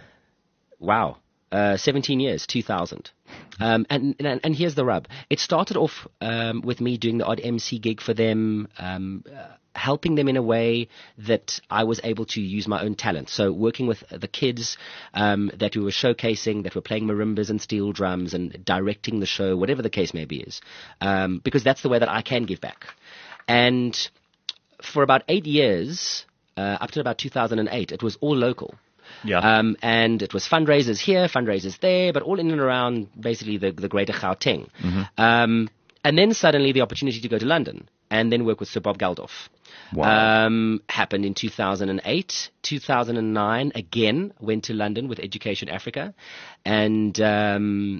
wow, uh, seventeen years, two thousand. Um, and, and and here's the rub. It started off um, with me doing the odd M C gig for them, um, uh, helping them in a way that I was able to use my own talent. So working with the kids um, that we were showcasing, that were playing marimbas and steel drums and directing the show, whatever the case may be is, um, because that's the way that I can give back. And for about eight years, uh, up to about two thousand eight, it was all local. Yeah. Um, and it was fundraisers here, fundraisers there, but all in and around basically the, the greater Gauteng. Mm-hmm. Um, and then suddenly the opportunity to go to London and then work with Sir Bob Geldof. Wow. Um, happened in two thousand eight. two thousand nine, again, went to London with Education Africa. And, um,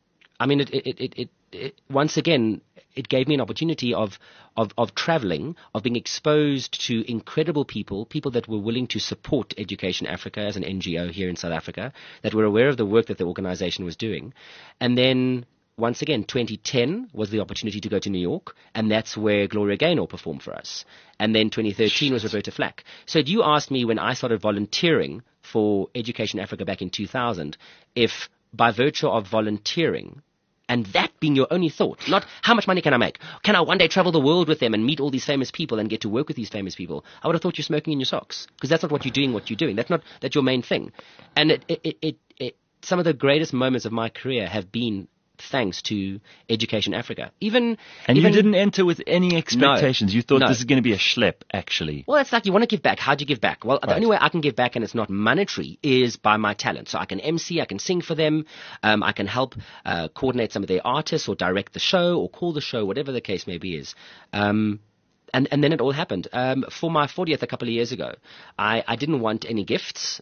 I mean, it, it, it, it, it, once again, it gave me an opportunity of, of, of traveling, of being exposed to incredible people, people that were willing to support Education Africa as an N G O here in South Africa, that were aware of the work that the organization was doing. And then, once again, twenty ten was the opportunity to go to New York, and that's where Gloria Gaynor performed for us. And then twenty thirteen was Roberta Flack. So you asked me when I started volunteering for Education Africa back in two thousand, if by virtue of volunteering, and that being your only thought, not how much money can I make? Can I one day travel the world with them and meet all these famous people and get to work with these famous people? I would have thought you're smoking in your socks, because that's not what you're doing, what you're doing. That's not that's your main thing. And it, it, it, it, it, some of the greatest moments of my career have been thanks to Education Africa. Even And even, you didn't enter with any expectations. No, you thought no. this is going to be a schlep, actually. Well, it's like you want to give back. How do you give back? Well, Right. the only way I can give back, and it's not monetary, is by my talent. So I can M C, I can sing for them, um, I can help uh, coordinate some of their artists or direct the show or call the show, whatever the case may be is. Um, and, and then it all happened. Um, for my fortieth a couple of years ago, I, I didn't want any gifts.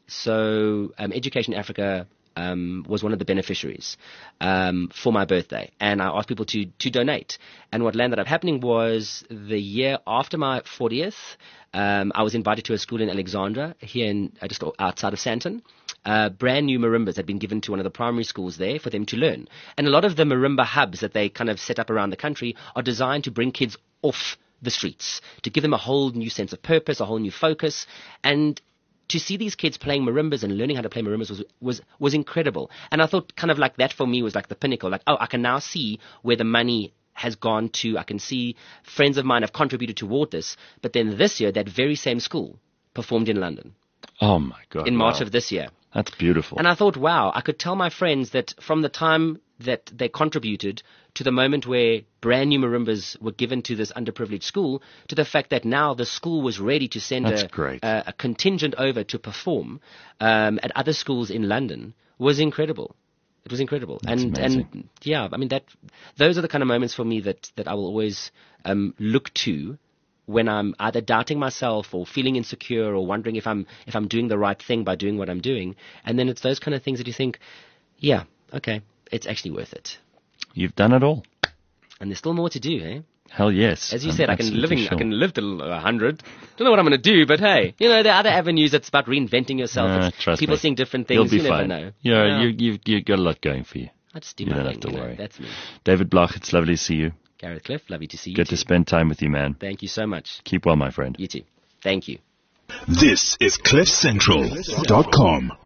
So um, Education Africa Um, was one of the beneficiaries um, for my birthday, and I asked people to to donate. And what landed up happening was the year after my fortieth, um, I was invited to a school in Alexandra, here in uh, just outside of Sandton. Uh, brand new marimbas had been given to one of the primary schools there for them to learn. And a lot of the marimba hubs that they kind of set up around the country are designed to bring kids off the streets, to give them a whole new sense of purpose, a whole new focus, and to see these kids playing marimbas and learning how to play marimbas was, was, was incredible. And I thought kind of like that for me was like the pinnacle. Like, oh, I can now see where the money has gone to. I can see friends of mine have contributed toward this. But then this year, that very same school performed in London. Oh, my God. In March wow. of this year. That's beautiful. And I thought, wow, I could tell my friends that from the time that they contributed to the moment where brand new marimbas were given to this underprivileged school, to the fact that now the school was ready to send That's a, great. a, a contingent over to perform um, at other schools in London was incredible. It was incredible. That's and amazing. and yeah, I mean, that those are the kind of moments for me that, that I will always um, look to when I'm either doubting myself or feeling insecure or wondering if I'm if I'm doing the right thing by doing what I'm doing. And then it's those kind of things that you think, yeah, okay, it's actually worth it. You've done it all. And there's still more to do, eh? Hell yes. As you I'm said, I can live in, absolutely I can sure. live till a hundred. Don't know what I'm going to do, but hey, you know, there are other avenues. It's about reinventing yourself. Uh, It's trust people me. seeing different You'll things. be You never fine. know. Yeah, Yeah. you, you, you've got a lot going for you. I just do You my don't thing. have to you know, worry. that's me. David Bloch, it's lovely to see you. Gareth Cliff, lovely to see you Good too. to spend time with you, man. Thank you so much. Keep well, my friend. You too. Thank you. This is cliff central dot com.